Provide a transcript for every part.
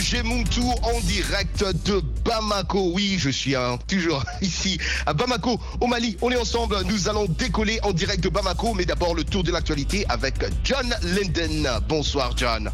Roger Muntu en direct de Bamako. Oui, je suis toujours ici à Bamako, au Mali. On est ensemble, nous allons décoller en direct de Bamako. Mais d'abord, le tour de l'actualité avec John Linden. Bonsoir, John.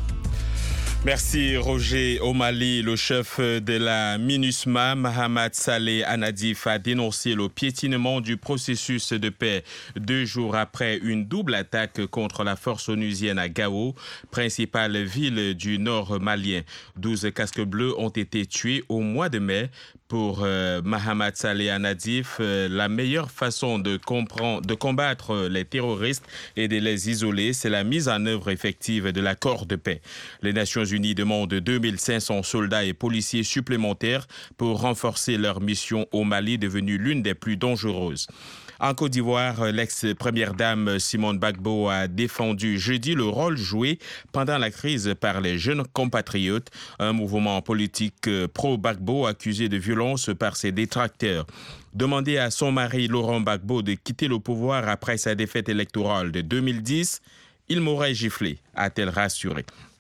Merci Roger. Au Mali, le chef de la MINUSMA, Mahamat Saleh Anadif, a dénoncé le piétinement du processus de paix 2 jours après une double attaque contre la force onusienne à Gao, principale ville du nord malien. 12 casques bleus ont été tués au mois de mai. Pour Mahamat Saleh Anadif, la meilleure façon de combattre les terroristes et de les isoler, c'est la mise en œuvre effective de l'accord de paix. Les Nations Unies demandent 2500 soldats et policiers supplémentaires pour renforcer leur mission au Mali, devenue l'une des plus dangereuses. En Côte d'Ivoire, l'ex-première dame Simone Gbagbo a défendu jeudi le rôle joué pendant la crise par les jeunes compatriotes, un mouvement politique pro-Gbagbo accusé de violence par ses détracteurs. Demandé à son mari Laurent Gbagbo de quitter le pouvoir après sa défaite électorale de 2010, il m'aurait giflé, a-t-elle rassuré.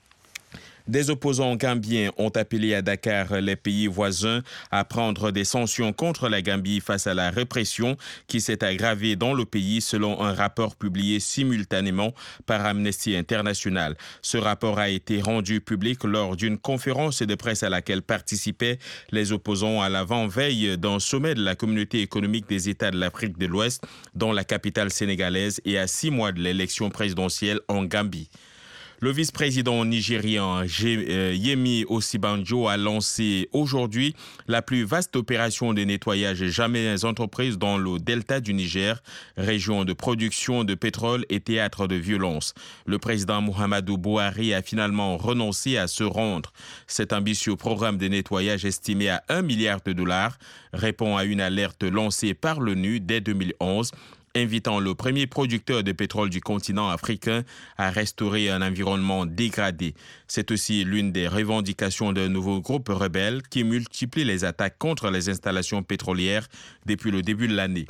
Des opposants gambiens ont appelé à Dakar les pays voisins à prendre des sanctions contre la Gambie face à la répression qui s'est aggravée dans le pays selon un rapport publié simultanément par Amnesty International. Ce rapport a été rendu public lors d'une conférence de presse à laquelle participaient les opposants à l'avant-veille d'un sommet de la Communauté économique des États de l'Afrique de l'Ouest dans la capitale sénégalaise et à 6 mois de l'élection présidentielle en Gambie. Le vice-président nigérian Yemi Osibanjo a lancé aujourd'hui la plus vaste opération de nettoyage jamais entreprise dans le delta du Niger, région de production de pétrole et théâtre de violence. Le président Muhammadu Buhari a finalement renoncé à se rendre. Cet ambitieux programme de nettoyage estimé à $1 milliard répond à une alerte lancée par l'ONU dès 2011, invitant le premier producteur de pétrole du continent africain à restaurer un environnement dégradé. C'est aussi l'une des revendications d'un nouveau groupe rebelle qui multiplie les attaques contre les installations pétrolières depuis le début de l'année.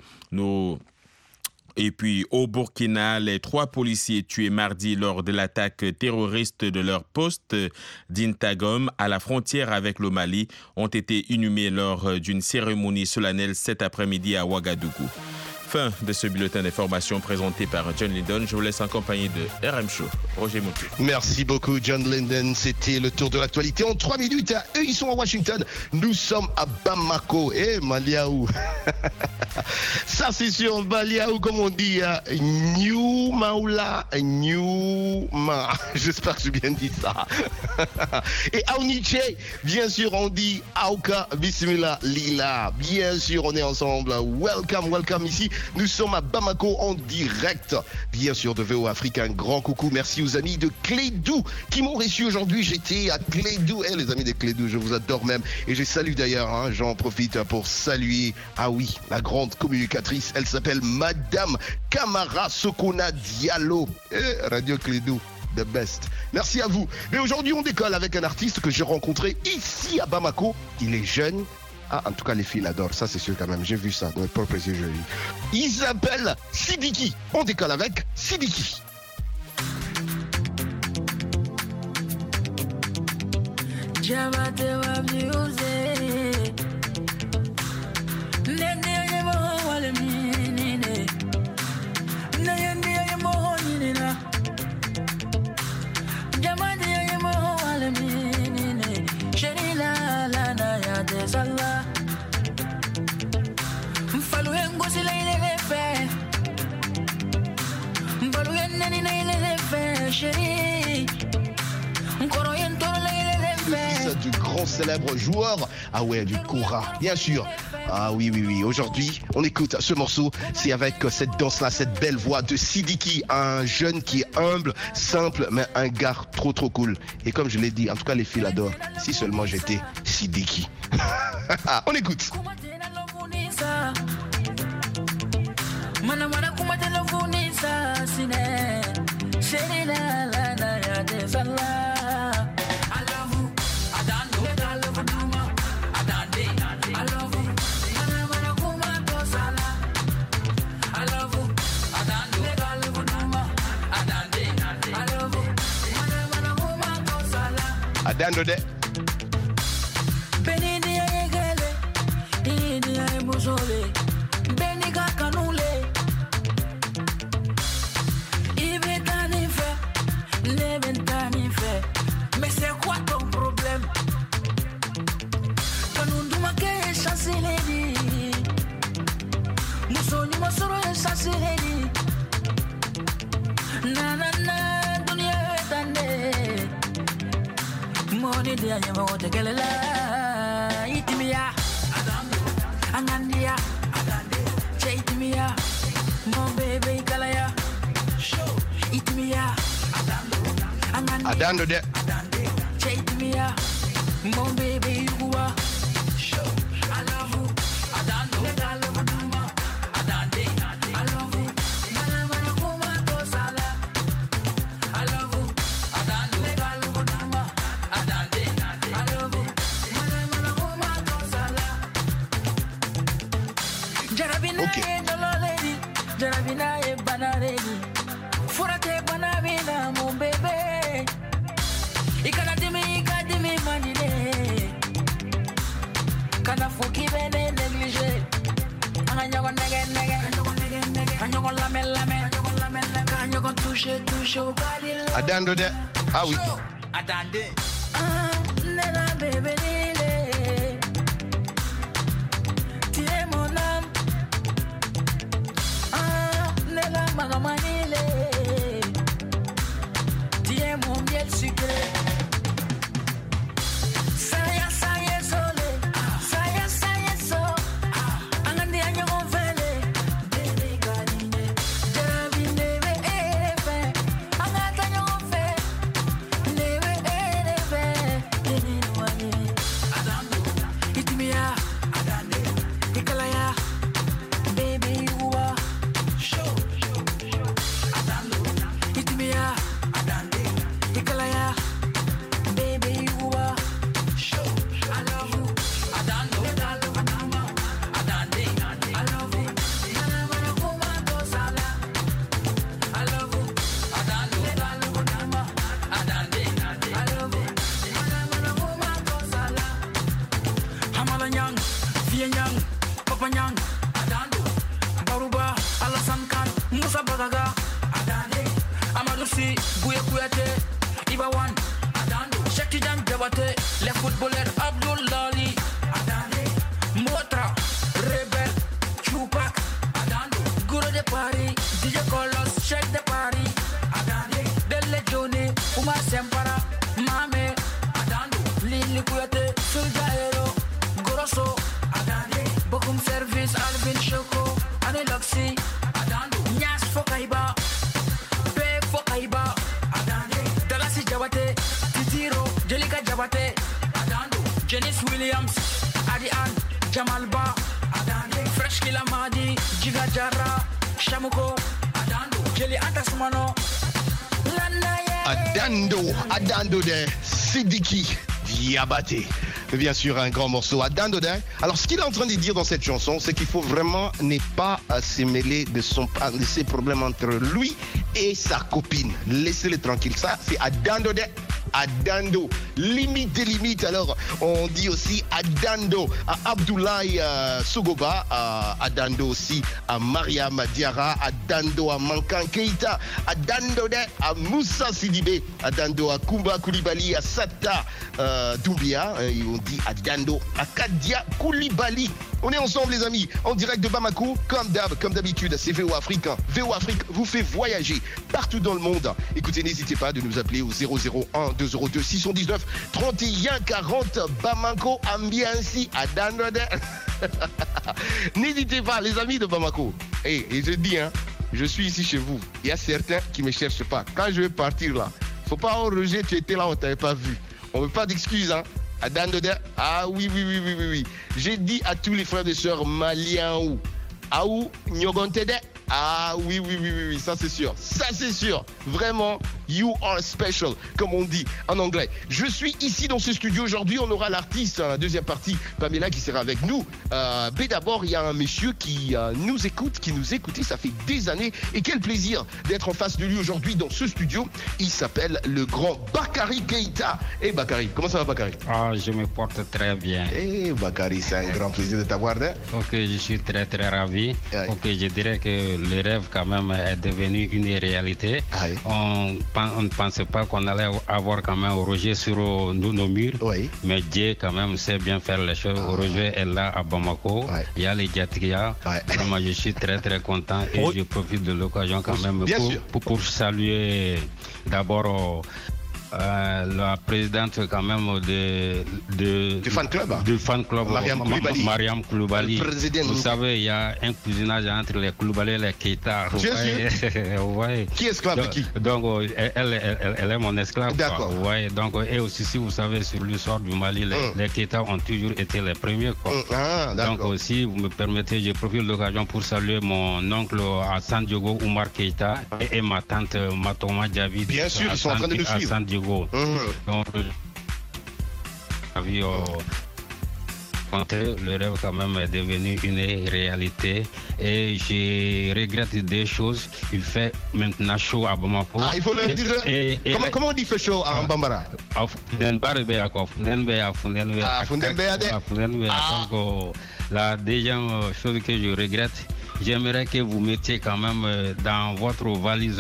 Et puis, au Burkina, les 3 policiers tués mardi lors de l'attaque terroriste de leur poste d'Intagom à la frontière avec le Mali ont été inhumés lors d'une cérémonie solennelle cet après-midi à Ouagadougou. Fin de ce bulletin d'information présenté par John Linden. Je vous laisse en compagnie de RM Show. Roger Muntu. Merci beaucoup, John Linden. C'était le tour de l'actualité en 3 minutes. Eux, ils sont à Washington. Nous sommes à Bamako. Maliaou. Ça, c'est sur Maliaou, comme on dit. New Maoula. New Ma. J'espère que j'ai bien dit ça. Et Auniche, bien sûr, on dit Aouka Bismillah Lila. Bien sûr, on est ensemble. Welcome ici. Nous sommes à Bamako en direct, bien sûr, de VO Afrique. Un grand coucou, merci aux amis de Clédou qui m'ont reçu aujourd'hui. J'étais à Clédou. Les amis de Clédou, je vous adore même. Et je salue d'ailleurs, j'en profite pour saluer, la grande communicatrice. Elle s'appelle Madame Kamara Sokona Diallo. Radio Clédou. The best. Merci à vous. Mais aujourd'hui, on décolle avec un artiste que j'ai rencontré ici à Bamako. Il est jeune. En tout cas, les filles l'adorent, ça c'est sûr quand même. J'ai vu ça dans mes propres yeux. Il s'appelle Sidiki. On décolle avec Sidiki. Fils du grand célèbre joueur, du Kora, bien sûr. Oui. Aujourd'hui, on écoute ce morceau. C'est avec cette danse-là, cette belle voix de Sidiki, un jeune qui est humble, simple, mais un gars trop cool. Et comme je l'ai dit, en tout cas, les filles l'adorent. Si seulement j'étais Sidiki. On écoute. Adandode. dia nyama wote kelela itimia angandia chaitimia mon bébé kalaya itimia Adando de chaitimia mon bébé yuwa I love you adando adande I love you mana kuma to sala I love you adando adande I love you mana kuma to sala jarabina no lady jarabina e banaredi furate banabina mon bébé ikadimi manile kana fuki bene neglige anyogo nege anyogo lame anyogo touche ukadile Adando de ah oui adande nena bébé nile tie mon âme nena magamanile tie mon miel sucré. Les footballeurs Abdul Lali Motra Rebel Tupac Guru de Paris DJ Colos Cheikh de Paris Dele Johnny Umar Sempara Mame Lili Kuyate Suljaero Goroso Bokum Service Alvin Shoko Ane Loxi Nyas Fokaiba Pe Fokaiba Dalasi Jawate Titiro Jelika Jabate Janice Williams Adian Jamal Ba Fresh Kila Madi Jiga Jara Shamuko Jeli Antasumano Adando de Sidiki Diabaté. Bien sûr, un grand morceau à Dandodin. Alors, ce qu'il est en train de dire dans cette chanson, c'est qu'il faut vraiment ne pas se mêler de ses problèmes entre lui et sa copine. Laissez-le tranquille. Ça, c'est à Dandodin. Adando, limite des limites. Alors, on dit aussi Adando à Abdoulaye Sogoba, Adando aussi à Mariam Diarra, Adando à Mankan Keita, Adando à Moussa Sidibé, Adando à Kumba Koulibaly, à Sata Doumbia, et on dit Adando à Kadia Koulibaly. On est ensemble les amis, en direct de Bamako, comme d'habitude, c'est VO Afrique. VO Afrique vous fait voyager partout dans le monde. Écoutez, n'hésitez pas de nous appeler au 001 202 619 31 40 Bamako, Ambiansi, à Dandode. N'hésitez pas les amis de Bamako. Et je dis, je suis ici chez vous. Il y a certains qui ne me cherchent pas. Quand je vais partir là, faut pas rejeter, tu étais là, on t'avait pas vu. On veut pas d'excuses, À Dandode, ah oui. J'ai dit à tous les frères et sœurs maliens Aou, Nyogontede, ah oui, ça c'est sûr. Vraiment, you are special, comme on dit en anglais. Je suis ici dans ce studio aujourd'hui, on aura l'artiste, la deuxième partie, Pamela qui sera avec nous. Mais d'abord, il y a un monsieur qui nous écoute, ça fait des années. Et quel plaisir d'être en face de lui aujourd'hui dans ce studio. Il s'appelle le grand Bakary Keita. Et Bakary, comment ça va Bakary? Ah, je me porte très bien. Et Bakary, c'est un grand plaisir de t'avoir. Ok, je suis très ravi. Ouais. Ok, je dirais que le rêve quand même est devenu une réalité. Ouais. On ne pensait pas qu'on allait avoir quand même Roger sur nos murs. Ouais. Mais Dieu quand même sait bien faire les choses. Roger est là à Bamako. Ouais. Il y a les Diatria. Ouais. Moi je suis très content et je profite de l'occasion quand même pour saluer d'abord la présidente quand même du fan club. Du fan club Mariam Koulibaly. Vous savez, il y a un cousinage entre les Koulibaly et les Keita. Ouais. Qui est esclave de qui? Donc, elle est mon esclave. D'accord. Ouais, donc, et aussi, si vous savez, sur l'histoire du Mali, les Keita ont toujours été les premiers. Donc, aussi, vous me permettez, je profite de l'occasion pour saluer mon oncle à San Diego, Oumar Keita, et ma tante Matoma Diaby. Bien sûr, ils sont en train de nous suivre. À San Diego. Donc, le rêve quand même est devenu une réalité et je regrette des choses. Il fait maintenant chaud à Bamako. Il faut le dire. Comment on dit fait chaud à Bambara? La deuxième chose que je regrette, j'aimerais que vous mettiez quand même dans votre valise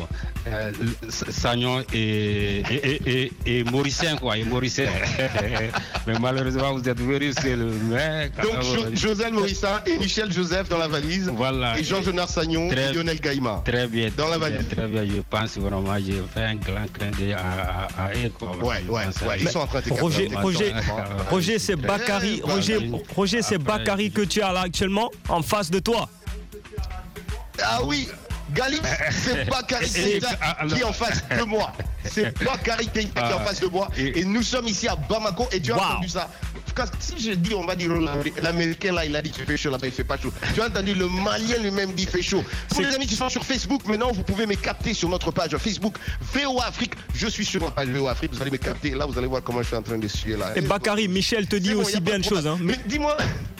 Sagnon et Mauricien, quoi, et Mauricien. Mais malheureusement, vous êtes venu seul. Donc, Joseph Mauricien et Michel Joseph dans la valise. Voilà. Et Jean-Jonard Sagnon et Lionel Gaïma. Très bien. Dans la valise. Très bien, je pense vraiment, j'ai fait un grand clin d'œil à eux. Ouais. Ils sont en train de Roger, c'est Bakary. Roger, c'est Bakary que tu as là actuellement en face de toi. Ah oui, Galis, c'est Bakary Keita qui est en face de moi. C'est Bakary Keita qui est en face de moi. Et nous sommes ici à Bamako et tu as entendu ça. Si je dis, on va dire, l'Américain là, il a dit qu'il fait chaud là-bas, il fait pas chaud. Tu as entendu, le Malien lui-même dit qu'il fait chaud. Pour les amis qui sont sur Facebook, maintenant, vous pouvez me capter sur notre page Facebook VOA Afrique. Je suis sur la page VOA Afrique, vous allez me capter. Là, vous allez voir comment je suis en train de suivre là. Et Bakary, Michel te dit aussi bien de choses. Mais dis-moi.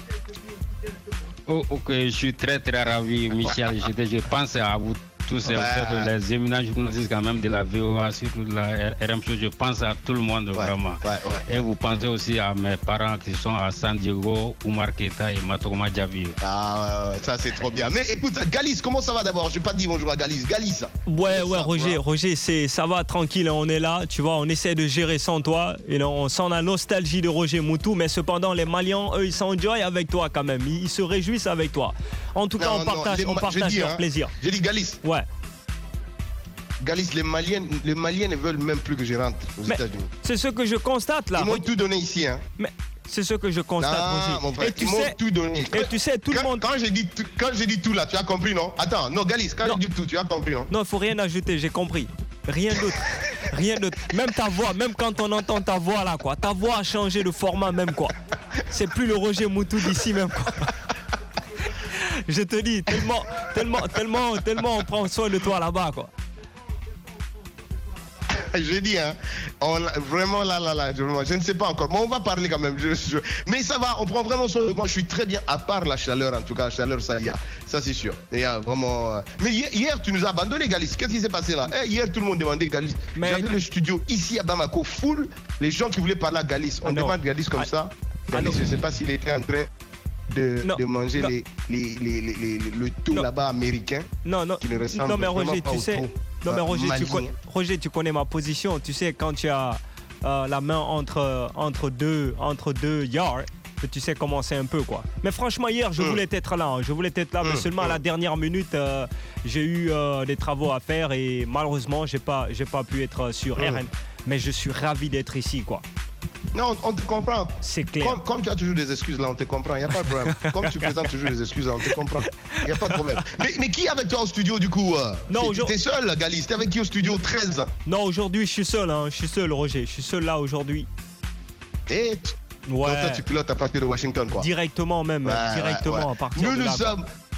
Ok, je suis très ravi, Michel. Je pense à vous tous, les éminents journalistes quand même de la VOA, surtout de la RMC. Je pense à tout le monde vraiment. Et vous pensez aussi à mes parents qui sont à San Diego, Oumar Keita et Matoma Diaby. Ça c'est trop bien. Mais écoute, Galis, comment ça va d'abord? Je n'ai pas dit bonjour à Galis. Galis. Ouais, Roger, ça va tranquille, on est là, tu vois, on essaie de gérer sans toi. Et on sent la nostalgie de Roger Moutou, mais cependant, les Maliens, eux, ils s'enjoy avec toi quand même. Ils se réjouissent avec toi. En tout cas, on partage leur plaisir. J'ai dit Galis. Ouais. Galis, les Maliens ne veulent même plus que je rentre aux États-Unis. C'est ce que je constate là. Ils m'ont tout donné ici. Mais c'est ce que je constate aussi. Mon frère, ils m'ont tout donné. Et tu sais, tout le monde. Quand j'ai dit tout là, tu as compris, non? Attends, non, Galis, quand j'ai dit tout, tu as compris, non? Non, il ne faut rien ajouter, j'ai compris. Rien d'autre. Rien d'autre. Même ta voix, même quand on entend ta voix là, quoi. Ta voix a changé de format même, quoi. C'est plus le Roger Moutou d'ici même, quoi. Je te dis, tellement on prend soin de toi là-bas, quoi. Je dis, vraiment là, je ne sais pas encore. Mais on va parler quand même. Mais ça va, on prend vraiment soin de moi. Je suis très bien, à part la chaleur, en tout cas. La chaleur, ça y a. Ça, c'est sûr. Il y a vraiment. Mais hier, tu nous as abandonné, Galis. Qu'est-ce qui s'est passé là? Hier, tout le monde demandait Galis. J'avais le studio ici à Bamako, full. Les gens qui voulaient parler à Galis. On demande Galis comme ça. Galis, je ne sais pas s'il était en train de manger le tout là-bas américain. Non, mais Roger, tu sais. Non, mais Roger, tu connais ma position. Tu sais, quand tu as la main entre deux yards, tu sais comment c'est un peu, quoi. Mais franchement, hier, je voulais être là. Mais seulement à la dernière minute, j'ai eu des travaux à faire et malheureusement, j'ai pas pu être sur RN. Mais je suis ravi d'être ici, quoi. Non, on te comprend. C'est clair. Comme tu as toujours des excuses là, on te comprend. Il n'y a pas de problème. Comme tu présentes toujours des excuses là, on te comprend. Il n'y a pas de problème. Mais qui est avec toi au studio du coup? Non, t'es seul, Galis? T'es avec qui au studio 13? Non, aujourd'hui, je suis seul. Je suis seul, Roger. Je suis seul là aujourd'hui. Et toi, tu pilotes à partir de Washington, quoi. Directement même. À partir de là.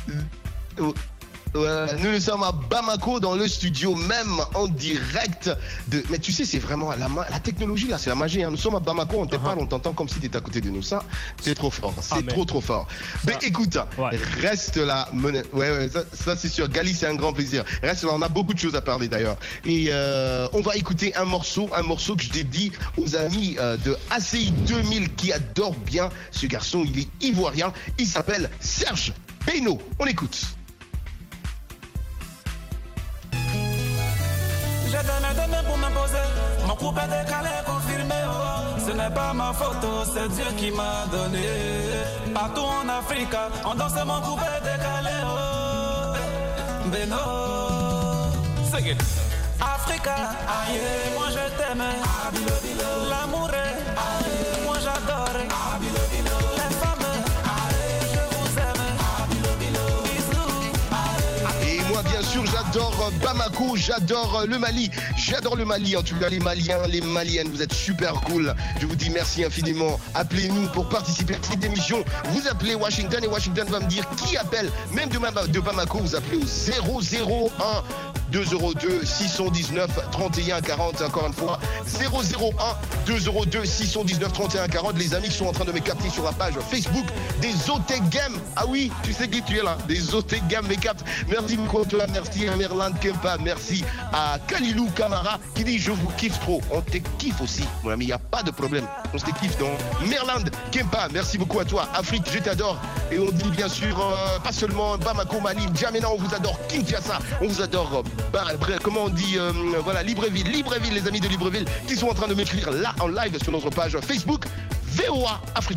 Nous sommes à Bamako dans le studio même en direct de. Mais tu sais, c'est vraiment la technologie là, c'est la magie. Nous sommes à Bamako, on te parle, on t'entend comme si tu étais à côté de nous. Ça, c'est trop fort. C'est trop fort. Mais écoute, reste là. Ça c'est sûr. Galis, c'est un grand plaisir. Reste là, on a beaucoup de choses à parler d'ailleurs. Et on va écouter un morceau que je dédie aux amis de ACI 2000 qui adorent bien ce garçon. Il est ivoirien. Il s'appelle Serge Beno. On écoute. J'ai donné pour m'imposer. Mon couple est décalé, confirmé. Ce n'est pas ma photo, c'est Dieu qui m'a donné. Partout en Afrique, on danse mon couple est décalé. Beno, c'est it. Africa, aïe, moi je t'aime. L'amour est, moi j'adore. Les femmes, je vous aime. Bisous. Et moi, bien sûr, j'adore Bamako, j'adore le Mali. J'adore le Mali, en tout cas les Maliens, les Maliennes, vous êtes super cool. Je vous dis merci infiniment. Appelez-nous pour participer à cette émission. Vous appelez Washington et Washington va me dire qui appelle. Même de Bamako, vous appelez au 001 202 619 31 40. Encore une fois, 001 202 619 31 40. Les amis qui sont en train de me capter sur la page Facebook des Zotek Game. Ah oui, tu sais qui tu es là. Des Zotek Game me captent. Merci beaucoup à toi. Merci à Merland Kempa. Merci à Kalilou Kamara qui dit je vous kiffe trop. On te kiffe aussi, mon ami. Il n'y a pas de problème. On se kiffe donc. Merland Kempa, merci beaucoup à toi. Afrique, je t'adore. Et on dit bien sûr, pas seulement Bamako, Mali, Djamena, on vous adore. Kinshasa, on vous adore. Comment on dit, voilà, Libreville, les amis de Libreville qui sont en train de m'écrire là en live sur notre page Facebook VOA Afrique.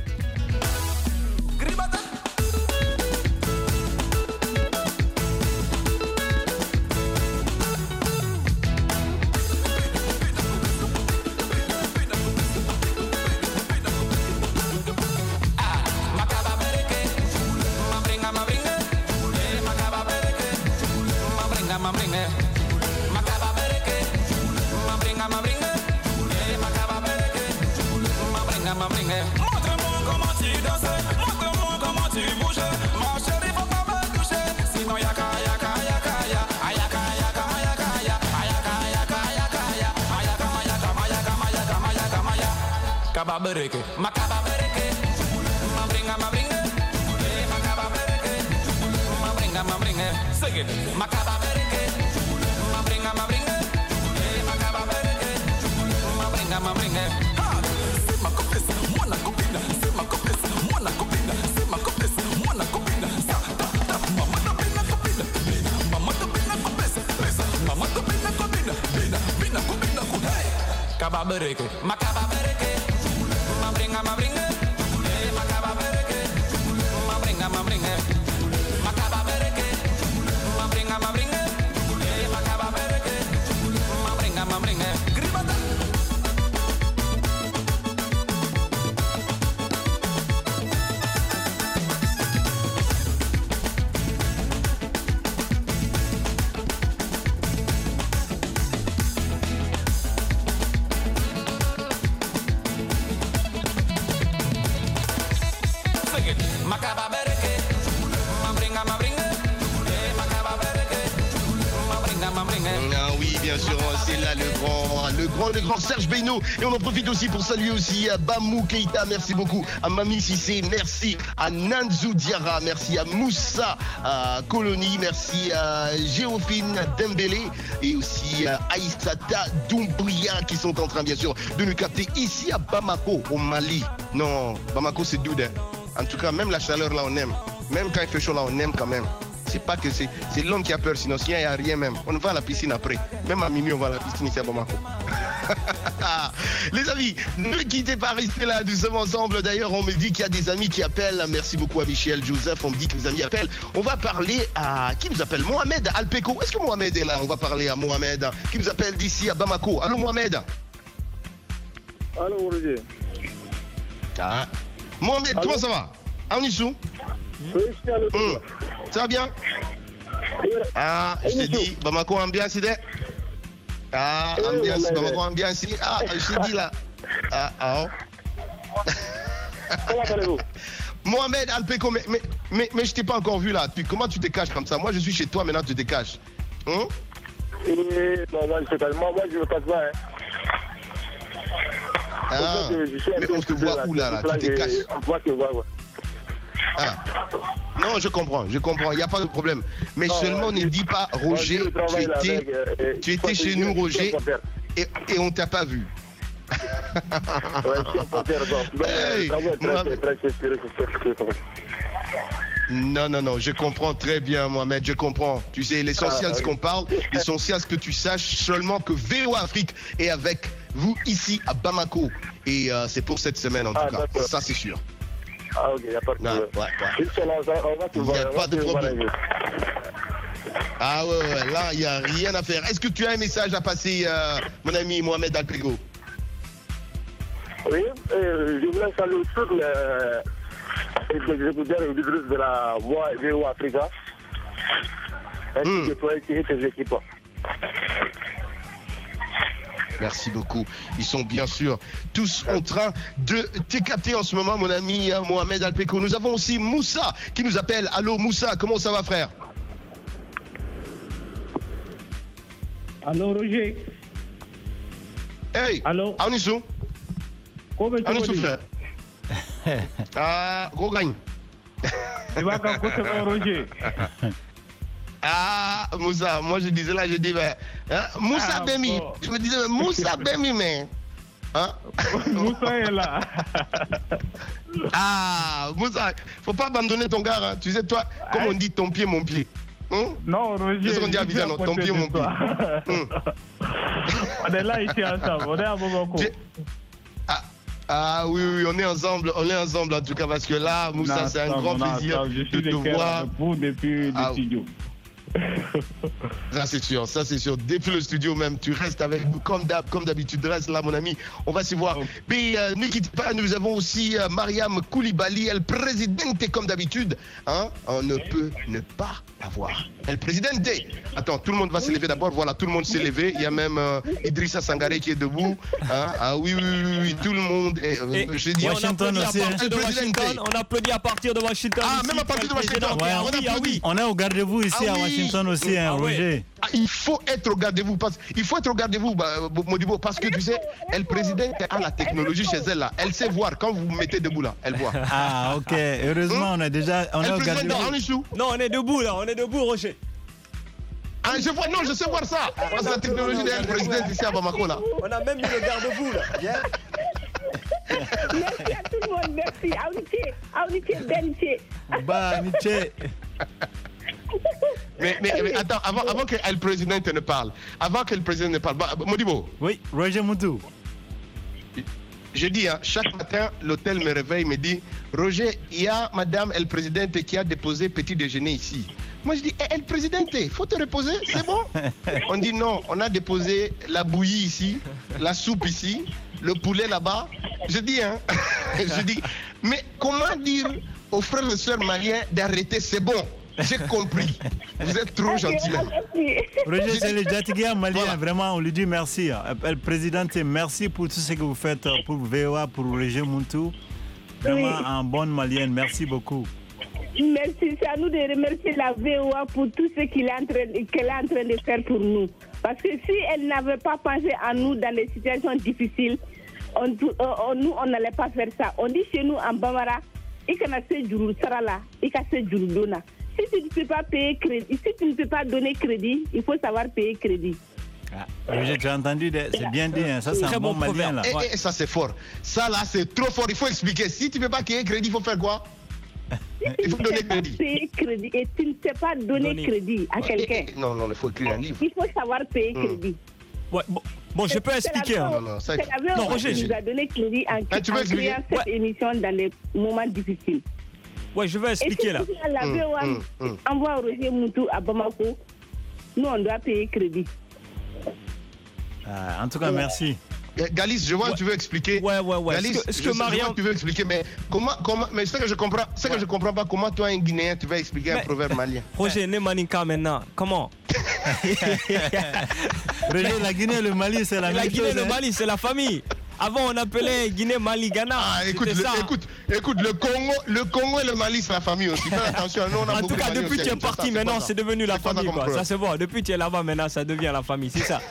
Montre-moi comment tu danses, montre-moi comment tu bouges. Ma chérie, faut pas me toucher, sinon yaka yaka yaka ya, ayaka yaka yaka ya, ayaka yaka yaka ya, ayaka yaka yaka yaka yaka maya. Kababereke, makababereke, ma bringa, makababereke, ma bringa, sing it, makababereke, ma bringa, makababereke, ma bringa. Kababereke, makababereke, ma bringa, makababereke, ma bringa, makababereke, ma bringa, makababereke, ma bringa, gribata. Ah oui, bien sûr, c'est là le grand Serge Beyno. Et on en profite aussi pour saluer aussi à Bamou Keita, merci beaucoup. À Mami Sissé, merci. À Nanzou Diarra, merci. À Moussa Koloni, merci. À Géophine Dembélé et aussi à Aïssata Doumbouya qui sont en train, bien sûr, de nous capter ici à Bamako, au Mali. Non, Bamako, c'est doux, hein. En tout cas, même la chaleur là, on aime. Même quand il fait chaud là, on aime quand même. C'est pas que c'est l'homme qui a peur, sinon il n'y a rien même. On va à la piscine après. Même à minuit, on va à la piscine ici à Bamako. Les amis, ne quittez pas, restez là, nous sommes ensemble. D'ailleurs, on me dit qu'il y a des amis qui appellent. Merci beaucoup à Michel, Joseph, on me dit que les amis appellent. On va parler à... Qui nous appelle? Mohamed Alpeko. Est-ce que Mohamed est là? On va parler à Mohamed, qui nous appelle d'ici à Bamako. Allô, Mohamed? Allô, Roger. Ah. Mohamed, allô? Comment ça va? Aunissou? Oui, je suis à l'hôtel. Ça va bien? Ah, je t'ai dit, Bamako ambiance ici. Ah, ambiance, Bamako ambiance ici. Ah, je t'ai dit là. Ah. Comment allez-vous? Mohamed Alpeko, mais je t'ai pas encore vu là. Comment tu te caches comme ça? Moi, je suis chez toi, maintenant tu te caches. Non, moi, je ne me cache pas. Ah, mais on te voit où là, tu te caches? On voit que ouais. Ah. Non, je comprends, il n'y a pas de problème. Mais seulement ne dis pas, Roger, tu étais chez nous, Roger, et on ne t'a pas vu. Non, je comprends très bien, Mohamed, je comprends. Tu sais, l'essentiel, ce qu'on parle, l'essentiel, ce que tu saches seulement que VOA Afrique est avec vous ici à Bamako. Et c'est pour cette semaine, en tout cas. Ça, c'est sûr. Ah, ok, il n'y a pas de problème. Il n'y a pas de problème. Ah ouais, là, il n'y a rien à faire. Est-ce que tu as un message à passer, mon ami Mohamed Alpego? Oui, je voulais saluer tous les exécuteurs et leaders de la Voix VO Africa. Ainsi que toi et tes équipes. Merci beaucoup. Ils sont bien sûr tous en train de t'écapter en ce moment, mon ami Mohamed Alpeko. Nous avons aussi Moussa qui nous appelle. Allô Moussa, comment ça va frère? Allô Roger. Hey, allô. Aonisou. Aonisou frère. Ah, gros gagne. Tu vas quand Roger. Ah, Moussa, moi je disais là, je dis, ben, hein, Moussa Bemi. Bon. Je me disais, Moussa Bemi, mais. Hein? Moussa est là. Ah, Moussa, faut pas abandonner ton gars, hein. Tu sais, toi, comme on dit, ton pied, mon pied. Hein? Non, Roger. C'est ce qu'on dit à Abidjan, ton pied, mon pied. On est là ici ensemble, on est à Bamako. Ah oui, on est ensemble en tout cas, parce que là, Moussa, c'est un grand plaisir de te voir. Depuis le studio. Ça c'est sûr. Depuis le studio même, tu restes avec nous comme d'habitude. Reste là, mon ami. On va se voir. Mais ne quitte pas, nous avons aussi Mariam Koulibaly, elle présidente comme d'habitude. Hein? On ne peut ne pas avoir. Elle présidente. Attends, tout le monde va se lever d'abord. Voilà, tout le monde s'est levé. Il y a même Idrissa Sangaré qui est debout. Hein? Ah oui, tout le monde est. Je dis, Washington aussi. On applaudit à partir de Washington. Ah, même à partir de Washington. Oui. On est au gardez-vous ici à Washington aussi, hein, Roger. Il faut être au gardez-vous. Modibo, parce que tu sais, elle présidente a la technologie chez elle là. Elle sait voir quand vous vous mettez debout là. Elle voit. Ah, ok. Heureusement, on est au gardez-vous. Non, on est debout là. On est debout, Roger. Ah, je sais voir ça. Parce que la technologie de la présidente ici à Bamako là. On a même mis le garde-vous là. Yeah. Merci à tout le monde. Merci. Aouniché. Baniché. Mais attends, avant que le président ne parle, Modibo. Oui, Roger Moutou. Je dis, hein, chaque matin, l'hôtel me réveille, me dit, Roger, il y a madame el présidente qui a déposé petit déjeuner ici. Moi, je dis, el présidente, il faut te reposer, c'est bon? On dit non, on a déposé la bouillie ici, la soupe ici, le poulet là-bas. Je dis, mais comment dire aux frères et sœurs maliens d'arrêter, c'est bon? J'ai compris. Vous êtes trop gentil. Roger, c'est le Jatigia malien. Voilà. Vraiment, on lui dit merci. Le président, merci pour tout ce que vous faites pour VOA, pour Roger Moutou. Vraiment, un bon malien. Merci beaucoup. Merci. C'est à nous de remercier la VOA pour tout ce qu'elle est en train de faire pour nous. Parce que si elle n'avait pas pensé à nous dans des situations difficiles, nous, on n'allait pas faire ça. On dit chez nous en Bamara, il y a ce jour sarala, il y a ce jour dona. Si tu ne peux pas payer crédit, si tu ne peux pas donner crédit, il faut savoir payer crédit. J'ai entendu, c'est bien dit, hein. Ça c'est un bon malien là. Et ça c'est fort. Ça là c'est trop fort, il faut expliquer. Si tu ne peux pas payer crédit, il faut faire quoi? Il faut donner crédit. Payer crédit et tu ne sais pas donner crédit à quelqu'un. Non, il faut écrire un livre. Il faut savoir payer crédit. Ouais, bon, je peux expliquer. C'est la VO qui nous a donné crédit en créant cette émission dans les moments difficiles. Ouais, je vais expliquer là. La VOA envoie Roger Moutou à Bamako. Nous, on doit payer crédit. En tout cas, merci. Galis, je vois que tu veux expliquer. Ouais. Galis, ce que Mariam... tu veux expliquer, mais mais ce que je comprends pas, comment toi, un Guinéen, tu vas expliquer un proverbe malien. Roger, ne maninka maintenant. Comment? Roger, la Guinée et le Mali, c'est la même chose. La Guinée et le Mali, c'est la famille. Avant, on appelait Guinée, Mali, Ghana. Ah, écoute, le Congo et le Mali, c'est la famille aussi. Fais attention, nous, on a en tout cas, depuis que tu es parti, maintenant, c'est devenu la famille. Ça, c'est bon. Depuis que tu es là-bas, maintenant, ça devient la famille. C'est ça.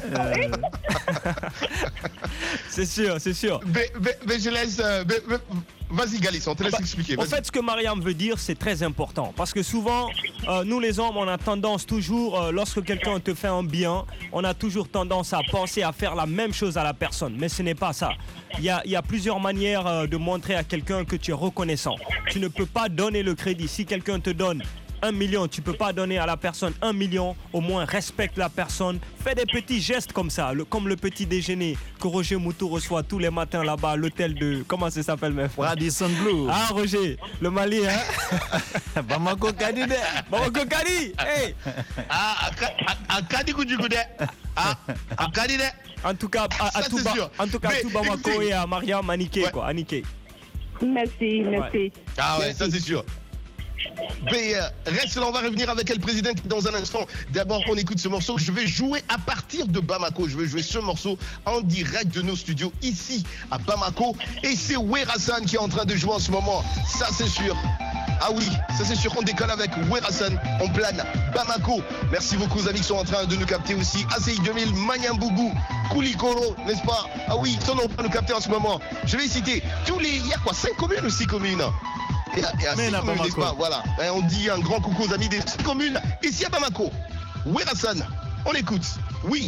C'est sûr. Mais je laisse... Vas-y, Galis, on te laisse expliquer. En fait, ce que Mariam veut dire, c'est très important. Parce que souvent, nous les hommes, on a tendance toujours, lorsque quelqu'un te fait un bien, on a toujours tendance à penser à faire la même chose à la personne. Mais ce n'est pas ça. Il y a plusieurs manières de montrer à quelqu'un que tu es reconnaissant. Tu ne peux pas donner le crédit. Si quelqu'un te donne 1 million, tu peux pas donner à la personne 1 million, au moins respecte la personne. Fais des petits gestes comme ça, comme le petit déjeuner que Roger Moutou reçoit tous les matins là-bas à l'hôtel de... Comment ça s'appelle, mes frères? Radisson Blue. Ah, Roger, le Mali, hein? Bamako Kadi de. Bamako Kadi, hey! Ah, à Kadi Goudjougoudé. Ah, à Kadi de. En tout cas, à tout Bamako et à Mariam Anike, quoi, Anike. Merci. Ah ouais, ça c'est sûr. Mais reste là, on va revenir avec le président dans un instant. D'abord, on écoute ce morceau. Je vais jouer à partir de Bamako. Je vais jouer ce morceau en direct de nos studios ici à Bamako. Et c'est Werasan qui est en train de jouer en ce moment. Ça c'est sûr. Ah oui, ça c'est sûr qu'on décolle avec Werasan. On plane Bamako. Merci beaucoup aux amis qui sont en train de nous capter aussi. ACI 2000, Manyambougou, Koulikoro, n'est-ce pas? Ah oui, ils sont en train de nous capter en ce moment. Je vais citer tous les... Il y a quoi, 5 communes ou 6 communes? Et à 6 communes, n'est-ce pas? Voilà. Et on dit un grand coucou aux amis des 6 communes ici à Bamako. Werasan, on écoute. Oui.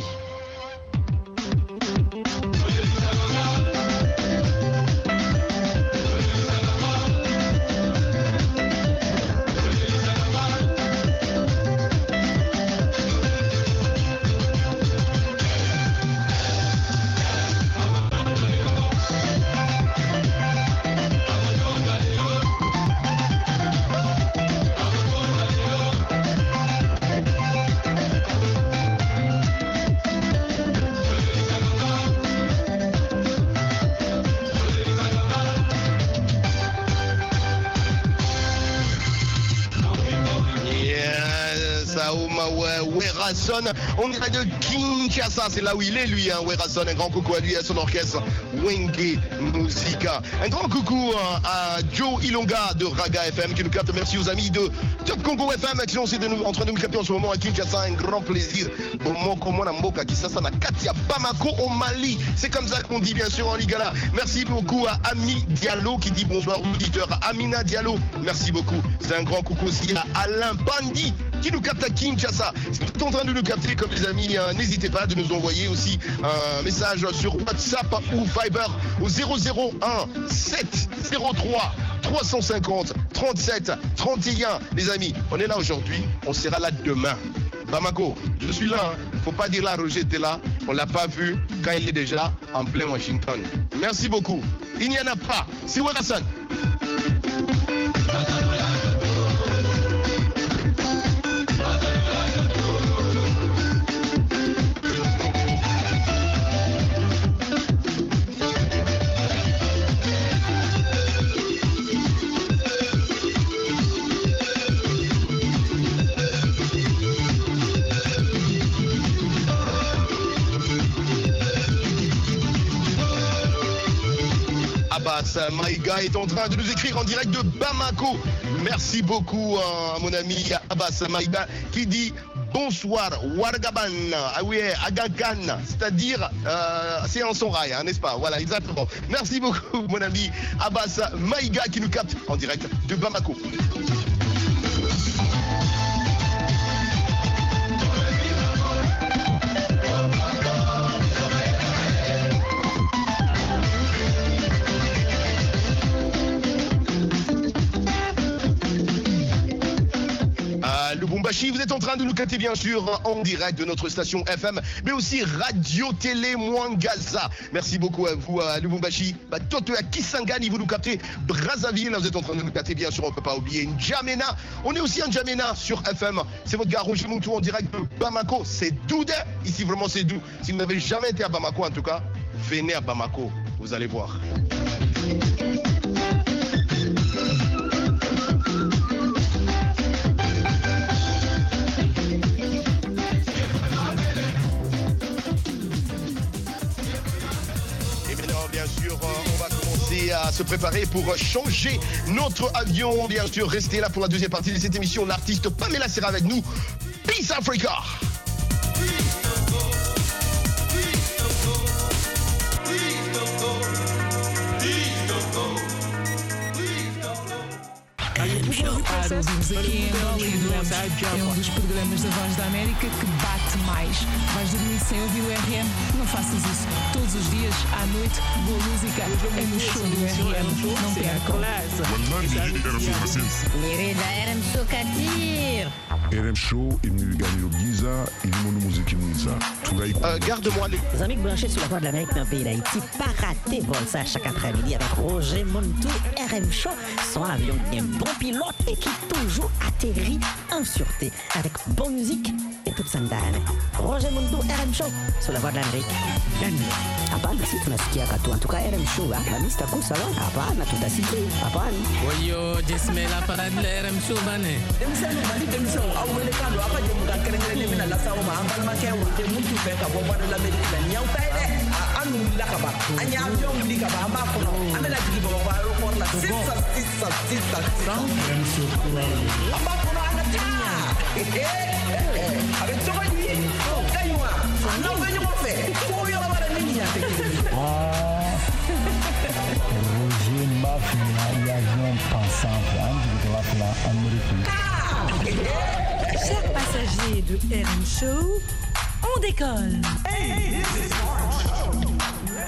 Werasan, on dirait de Kinshasa, c'est là où il est lui, hein, Werasan. Un grand coucou à lui et à son orchestre Wenge Musica. Un grand coucou à Joe Ilonga de Raga FM qui nous capte. Merci aux amis de Top Congo FM qui sont aussi en train de nous capter en ce moment à Kinshasa. Un grand plaisir. Katia Bamako au Mali. C'est comme ça qu'on dit bien sûr en Lingala. Merci beaucoup à Ami Diallo qui dit bonsoir aux auditeurs. Amina Diallo, merci beaucoup. C'est un grand coucou aussi à Alain Bandi qui nous capte à Kinshasa. Si vous êtes en train de nous capter comme les amis, n'hésitez pas de nous envoyer aussi un message sur WhatsApp ou Viber au 001 703 350 37 31. Les amis, on est là aujourd'hui, on sera là demain. Bamako, je suis là, hein. Faut pas dire là, Roger était là, on l'a pas vu quand il est déjà en plein Washington. Merci beaucoup. Il n'y en a pas, c'est Werasan. Abbas Maïga est en train de nous écrire en direct de Bamako. Merci beaucoup à mon ami Abbas Maïga qui dit bonsoir Wargaban, ah oui, Agagan, c'est-à-dire c'est en son rail, hein, n'est-ce pas? Voilà, exactement. Merci beaucoup mon ami Abbas Maïga qui nous capte en direct de Bamako. Lubumbashi, vous êtes en train de nous capter bien sûr en direct de notre station FM, mais aussi Radio Télé Mwangaza. Merci beaucoup à vous à Lubumbashi. Toto à Kisangani, vous nous captez. Brazzaville, vous êtes en train de nous capter bien sûr. On ne peut pas oublier N'Djamena. On est aussi en N'Djamena sur FM. C'est votre gars Roger Moutou en direct de Bamako. C'est doux, ici vraiment c'est doux. Si vous n'avez jamais été à Bamako en tout cas, venez à Bamako, vous allez voir. À se préparer pour changer notre avion. Bien sûr, restez là pour la deuxième partie de cette émission. L'artiste Pamela sera avec nous. Peace Africa. I am sure ouvimos aqui em Angola e adoramos. É um dos programas da Voz da América que bate mais. Vais dormir sem ouvir o RM? Não faças isso. Todos os dias, à noite, boa música é no show do RM. Não percam. Nirida RM Show Katir. RM Show, il nous gagne le Giza, il nous montre musique Giza. Garde-moi les... Les amis branchés sur la Voix de l'Amérique dans le pays d'Haïti, pas rater vol ça chaque après-midi avec Roger Montou, RM Show, son avion qui est un bon pilote et qui toujours atterrit en sûreté avec bonne musique et toute sa dame. Roger Montou, RM Show, sur la Voix de l'Amérique. Hapana, si tunasikia katu. En tout cas, RM Show, mimi sitakosa leo. Hapana, tutasikia. Hapana. Oyo, jesmela para de RM Show bane. Demsano mali demsano awele kando apa je muka kerengere mina la sawo ma ambal ma kewa te muntu fe ka bo Voix de l'Amérique la nyaw tay de anu la ka ba anya avion li ka ba amba ko no amela digi bo ba aéroport la sisa RM Show amba ko no ana tia avec Tobani kaywa no venyo mo fe ko yo la bara ni ya te Roger Mafia, l'avion pensant Chers passagers de RM Show, on décolle. Hey, this is RM Show.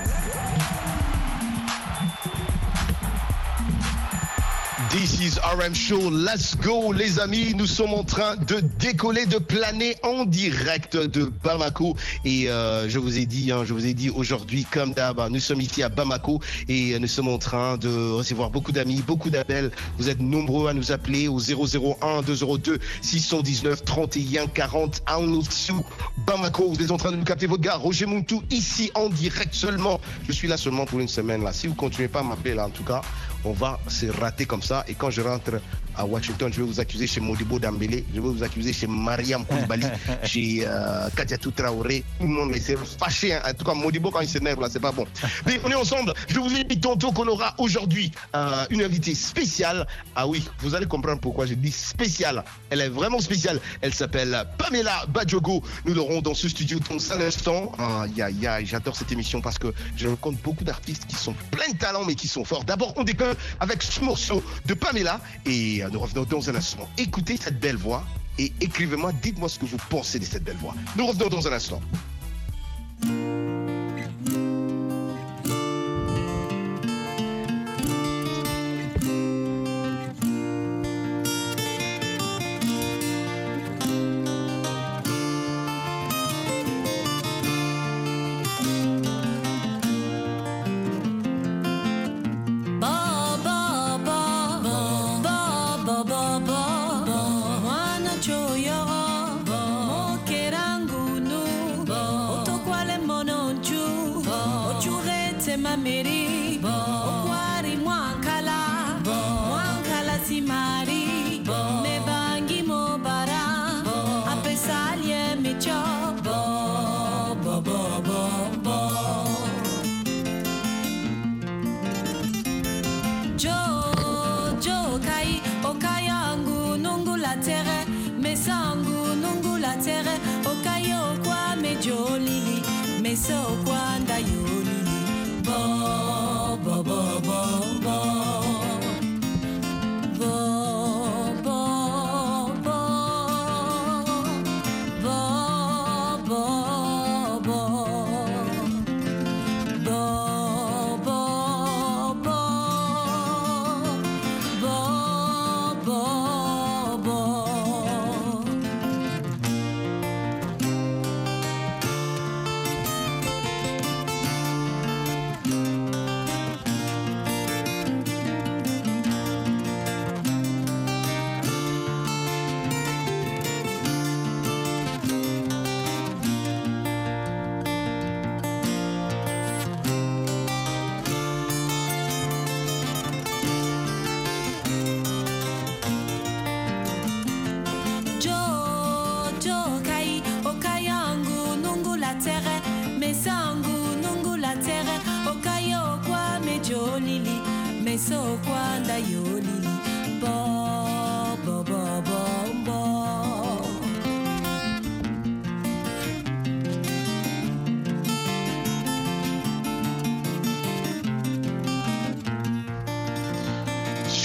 This is RM Show, let's go les amis, nous sommes en train de décoller, de planer en direct de Bamako et je vous ai dit aujourd'hui comme d'hab, nous sommes ici à Bamako et nous sommes en train de recevoir beaucoup d'amis, beaucoup d'appels, vous êtes nombreux à nous appeler au 001 202 619 31 40 à Onotsu, Bamako, vous êtes en train de nous capter votre gars, Roger Montou ici en direct seulement, je suis là seulement pour une semaine là, si vous continuez pas à m'appeler là en tout cas, on va se rater comme ça. Et quand je rentre à Washington, je vais vous accuser chez Modibo Dambélé, je vais vous accuser chez Mariam Koulibaly, chez Kadiatou Traoré. Tout le monde s'est fâché. Hein. En tout cas, Modibo, quand il s'énerve, là, c'est pas bon. Mais on est ensemble. Je vous ai dit tantôt qu'on aura aujourd'hui une invitée spéciale. Ah oui, vous allez comprendre pourquoi je dis spéciale. Elle est vraiment spéciale. Elle s'appelle Pamela Badjogo. Nous l'aurons dans ce studio dans un instant. J'adore cette émission parce que je rencontre beaucoup d'artistes qui sont pleins de talent mais qui sont forts. D'abord, on décolle avec ce morceau de Pamela et nous revenons dans un instant. Écoutez cette belle voix et écrivez-moi, dites-moi ce que vous pensez de cette belle voix. Nous revenons dans un instant.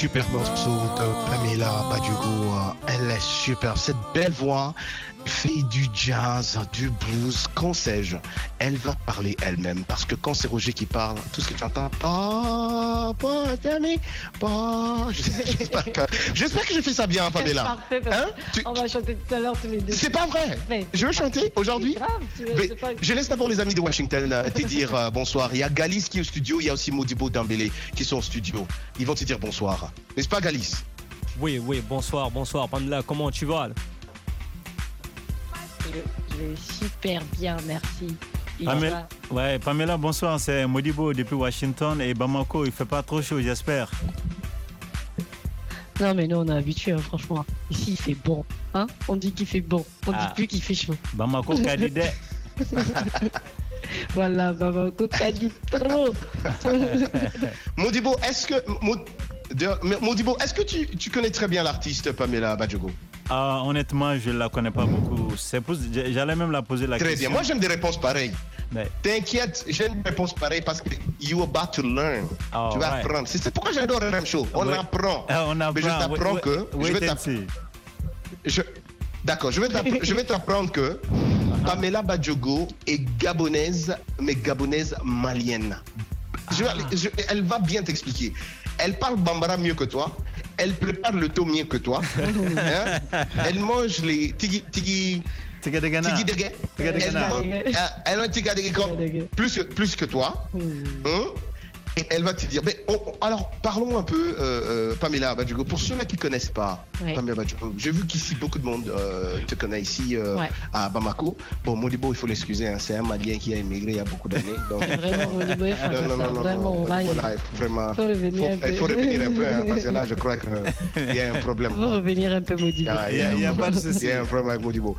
super morceau de Pamela Badjogo. Elle est super. Cette belle voix fait du jazz, du blues, qu'en sais-je. Elle va parler elle-même parce que quand c'est Roger qui parle, tout ce que tu entends, j'espère que je fais ça bien, Pamela. Parfait, on va chanter tout à l'heure tous les deux. C'est pas vrai. Je veux chanter aujourd'hui. Je laisse d'abord les amis de Washington te dire bonsoir. Il y a Galis qui est au studio, il y a aussi Modibo Dambélé qui sont au studio. Ils vont te dire bonsoir. N'est-ce pas, Galis? Oui, bonsoir, Pamela, comment tu vas? Je vais super bien, merci. Pamela, bonsoir, c'est Modibo depuis Washington et Bamako, il fait pas trop chaud, j'espère. Non, mais nous, on est habitués, franchement. Ici, il fait bon. Hein? On dit qu'il fait bon, on dit plus qu'il fait chaud. Bamako, Kadide. Voilà, Bamako, Kadide, trop. Modibo, est-ce que tu connais très bien l'artiste Pamela Badjogo? Honnêtement, je ne la connais pas beaucoup. J'allais même la poser la question. Très bien. Moi, j'aime des réponses pareilles. Ouais. T'inquiète, j'aime des réponses pareilles parce que you about to learn. Tu vas apprendre. C'est pourquoi j'adore le même show. On apprend. Mais je t'apprends que... D'accord, je vais t'apprendre que Pamela Badjogo est gabonaise, mais gabonaise malienne. Elle va bien t'expliquer. Elle parle bambara mieux que toi. Elle prépare le thon mieux que toi. Hein? Elle mange les tigi dege. Elle mange tigi dege plus que toi. Hein? Et elle va te dire. Alors, parlons un peu, Pamela Badjogo. Pour ceux-là qui ne connaissent pas Pamela Badjogo, j'ai vu qu'ici, beaucoup de monde te connaît ici à Bamako. Bon, Modibo, il faut l'excuser, hein, c'est un Malien qui a immigré il y a beaucoup d'années. Donc... Vraiment, Modibo, il faut revenir un peu, hein, parce que là, je crois qu'il y a un problème. Il faut revenir un peu, Modibo. Il y a pas de souci. Il y a un problème avec Modibo.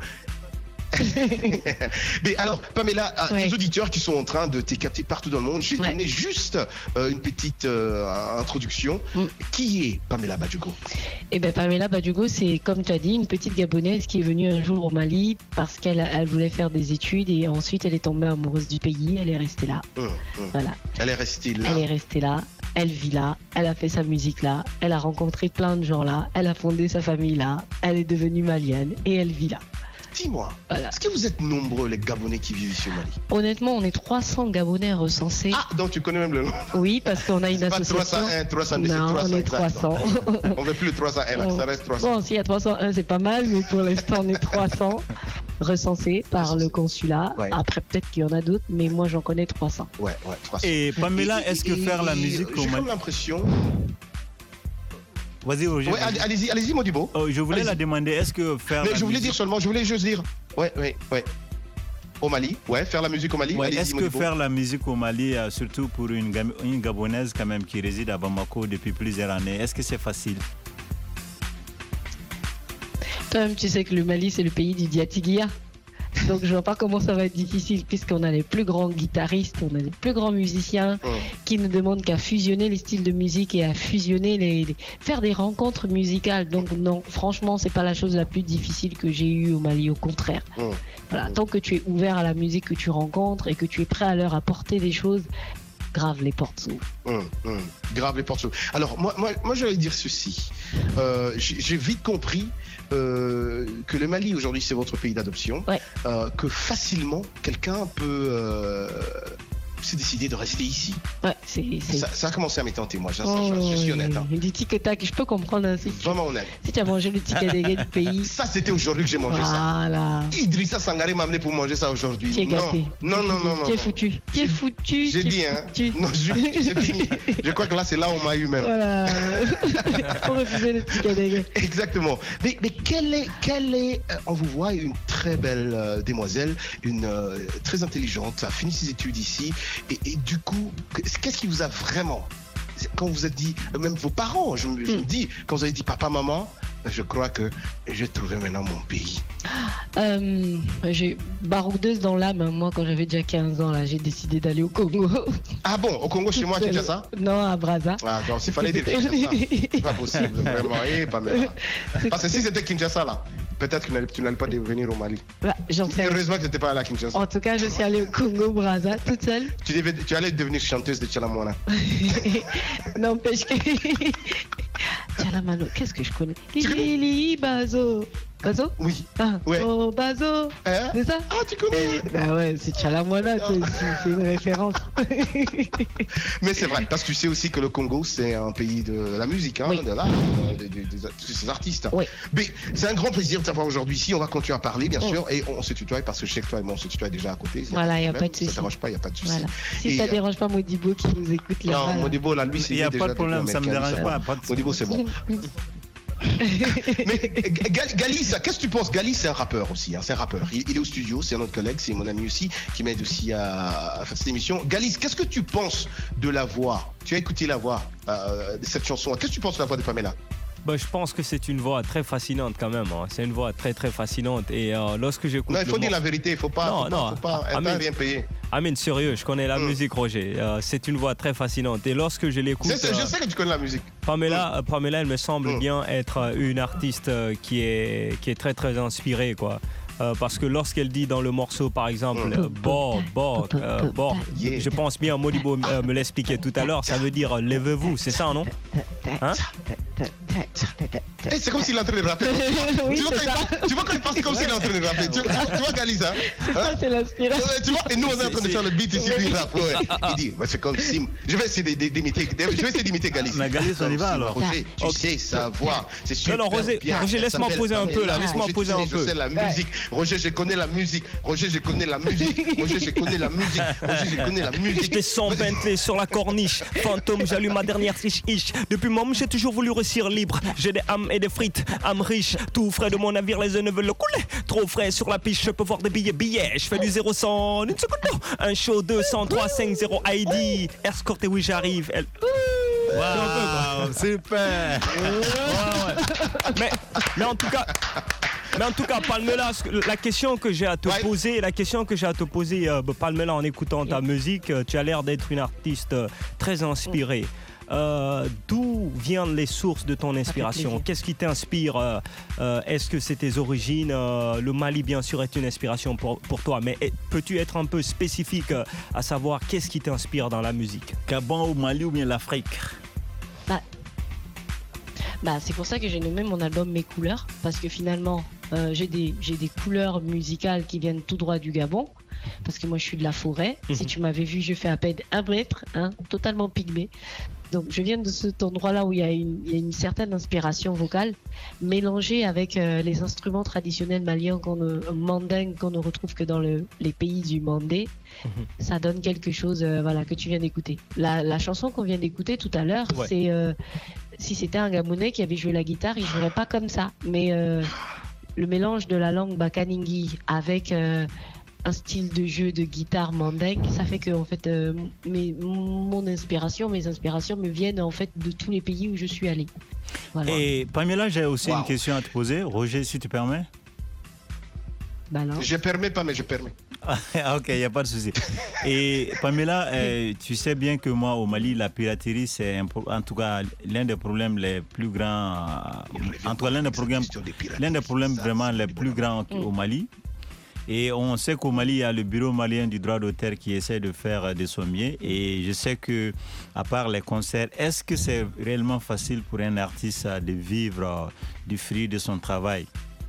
Mais alors, Pamela, les auditeurs qui sont en train de t'écouter partout dans le monde, j'ai donné juste une petite introduction. Qui est Pamela Badjogo? Eh bien, Pamela Badjogo, c'est, comme tu as dit, une petite Gabonaise qui est venue un jour au Mali parce qu'elle voulait faire des études et ensuite elle est tombée amoureuse du pays. Elle est restée là. Voilà. Elle est restée là. Elle est restée là. Elle vit là, elle a fait sa musique là, elle a rencontré plein de gens là, elle a fondé sa famille là, elle est devenue malienne et elle vit là. Dis-moi, est-ce que vous êtes nombreux les Gabonais qui vivent ici au Mali? Honnêtement, on est 300 Gabonais recensés. Ah, donc tu connais même le nom? Oui, parce qu'on a une association. Pas 301, 302, non, 300, on est 300. On ne veut plus le 301, là, ça reste 300. Bon, s'il y a 301, c'est pas mal, mais pour l'instant, on est 300 recensés par le consulat. Ouais. Après, peut-être qu'il y en a d'autres, mais moi, j'en connais 300. Ouais, 300. Et Pamela, est-ce que faire la musique au Mali... J'ai comme l'impression... Vas-y, Roger. Ouais, allez-y, Modibo. Je voulais la demander, est-ce que faire. Mais je voulais dire seulement, je voulais juste dire. Ouais. Au Mali, faire la musique au Mali. Ouais, est-ce que faire la musique au Mali, surtout pour une Gabonaise quand même qui réside à Bamako depuis plusieurs années, est-ce que c'est facile? Toi-même, tu sais que le Mali, c'est le pays du Diatigia. Donc je vois pas comment ça va être difficile puisqu'on a les plus grands guitaristes, on a les plus grands musiciens qui ne demandent qu'à fusionner les styles de musique et à fusionner faire des rencontres musicales. Donc non, franchement, c'est pas la chose la plus difficile que j'ai eue au Mali, au contraire. Voilà, tant que tu es ouvert à la musique que tu rencontres et que tu es prêt à leur apporter des choses, grave les portes s'ouvrent. Grave les portes s'ouvrent. Alors moi j'allais dire ceci. J'ai vite compris que le Mali aujourd'hui c'est votre pays d'adoption, que facilement quelqu'un peut s'est décidé de rester ici. Ouais, ça a commencé à m'étenter, moi, je suis honnête. Hein. Du tic-tac, je peux comprendre. Hein, vraiment honnête. Si tu as mangé le tic-tac du pays. Ça, c'était aujourd'hui que j'ai mangé ça. Idrissa Sangaré m'a amené pour manger ça aujourd'hui. Tu es gâté. Non. Tu es foutu. Tu es foutu. J'ai dit, hein. Non, je crois que là, c'est là où on m'a eu même. Voilà. Pour refuser le tic-tac. Exactement. Mais quelle est, on vous voit, une très belle demoiselle, une très intelligente, a fini ses études ici. Et du coup, qu'est-ce qui vous a vraiment, quand vous êtes dit, même vos parents, je me dis, quand vous avez dit papa, maman, je crois que j'ai trouvé maintenant mon pays. J'ai baroudeuse dans l'âme. Moi, quand j'avais déjà 15 ans, là, j'ai décidé d'aller au Congo. Ah bon, au Congo, chez moi, tu as ça? Non, à Brazza. Ah, donc il fallait dire Kinshasa. C'est pas possible, vraiment. Pamela. Parce que si c'était Kinshasa, là. Peut-être que tu n'allais pas devenir au Mali. Bah, j'en sais. Heureusement que tu n'étais pas à la Kinshasa. En tout cas, je suis allée au Congo-Brazza toute seule. Tu allais devenir chanteuse de Tchalamwana. N'empêche que. Tchalamano, qu'est-ce que je connais? Lili Bazo. Bazo? Oui. Ah, ouais. Oh, Bazo. Hein? C'est ça? Ah, tu connais? Bah ouais, c'est Tchalamwana, c'est une référence. Mais c'est vrai, parce que tu sais aussi que le Congo, c'est un pays de la musique, hein, de l'art, de ces artistes. Oui. Mais c'est un grand plaisir de t'avoir aujourd'hui ici. On va continuer à parler, bien sûr, et on se tutoie parce que je sais que toi et moi, on se tutoie déjà à côté. Voilà, il n'y a pas de souci. Ça ne dérange pas, il n'y a pas de souci. Voilà. Si ça ne dérange pas Modibo qui nous écoute là. Non, Modibo, là, lui, c'est il n'y a pas de problème, ça ne me dérange pas. Modibo, c'est bon. Mais Galis, qu'est-ce que tu penses? Galis, c'est un rappeur aussi, hein, c'est un rappeur. Il est au studio, c'est un autre collègue, c'est mon ami aussi, qui m'aide aussi à faire cette émission. Galis, qu'est-ce que tu penses de la voix? Tu as écouté la voix de cette chanson. Qu'est-ce que tu penses de la voix de Pamela? Bah, je pense que c'est une voix très fascinante quand même. Hein. C'est une voix très très fascinante. Et lorsque j'écoute. Non, il faut dire la vérité. Il ne faut pas rien payer. Amine, sérieux, je connais la musique, Roger. C'est une voix très fascinante. Et lorsque je l'écoute. Je sais que tu connais la musique. Pamela, elle me semble bien être une artiste qui est très très inspirée, quoi. Parce que lorsqu'elle dit dans le morceau, par exemple, je pense bien, Modibo me l'expliquait tout à l'heure, ça veut dire lève-vous, c'est ça, non? Hein? C'est comme s'il est en train de rapper. Oui, tu vois quand il pense comme s'il est en train de rapper. Tu vois, Galisa? C'est ça, c'est l'inspiration. Tu vois, et nous, on est en train de faire le beat ici, lui, il rappe. Il dit, c'est comme si. Je vais essayer d'imiter Galisa. Mais Galisa, on y va alors. Roger, tu sais sa voix. C'est super. Non, Roger, laisse-moi poser un peu là. Laisse-moi poser un peu. Je sais la musique. Roger, je connais la musique. Roger, je connais la musique. Roger, je connais la musique. Roger, je connais la musique. J'étais sans Bentley sur la corniche. Fantôme, j'allume ma dernière ish. Depuis môme, j'ai toujours voulu réussir libre. J'ai des âmes et des frites, âmes riches. Tout frais de mon navire, les ne veulent le couler. Trop frais sur la piste, je peux voir des billets. Je fais du 0-100 en une seconde. Un show 200-3-5-0 ID. Escorté, oui, j'arrive. Wow, super. Mais en tout cas, Palmela, la question que j'ai à te poser, Palmela, en écoutant ta musique, tu as l'air d'être une artiste très inspirée. D'où viennent les sources de ton inspiration? Qu'est-ce qui t'inspire? Est-ce que c'est tes origines? Le Mali, bien sûr, est une inspiration pour toi, mais peux-tu être un peu spécifique à savoir qu'est-ce qui t'inspire dans la musique? Gabon au Mali ou bien l'Afrique? C'est pour ça que j'ai nommé mon album Mes couleurs, parce que finalement, j'ai des couleurs musicales qui viennent tout droit du Gabon, parce que moi je suis de la forêt. Si tu m'avais vu, je fais à peine 1 mètre, totalement pygmée. Donc je viens de cet endroit-là où il y a une certaine inspiration vocale, mélangée avec les instruments traditionnels maliens mandingues qu'on ne retrouve que dans les pays du Mandé. Ça donne quelque chose que tu viens d'écouter. La chanson qu'on vient d'écouter tout à l'heure, c'est si c'était un Gabonais qui avait joué la guitare, il jouerait pas comme ça. Mais le mélange de la langue bakaningi avec un style de jeu de guitare mandingue, ça fait que en fait mes inspirations me viennent en fait de tous les pays où je suis allée. Voilà. Et Pamela, j'ai aussi une question à te poser. Roger, si tu permets. Non. Je permets pas, mais je permets. Ok, il n'y a pas de souci. Et Pamela, tu sais bien que moi, au Mali, la piraterie, c'est en tout cas l'un des problèmes les plus grands. En tout cas, l'un des problèmes vraiment les plus grands au Mali. Et on sait qu'au Mali, il y a le Bureau malien du droit d'auteur qui essaie de faire de son mieux. Et je sais que, à part les concerts, est-ce que c'est réellement facile pour un artiste de vivre du fruit de son travail?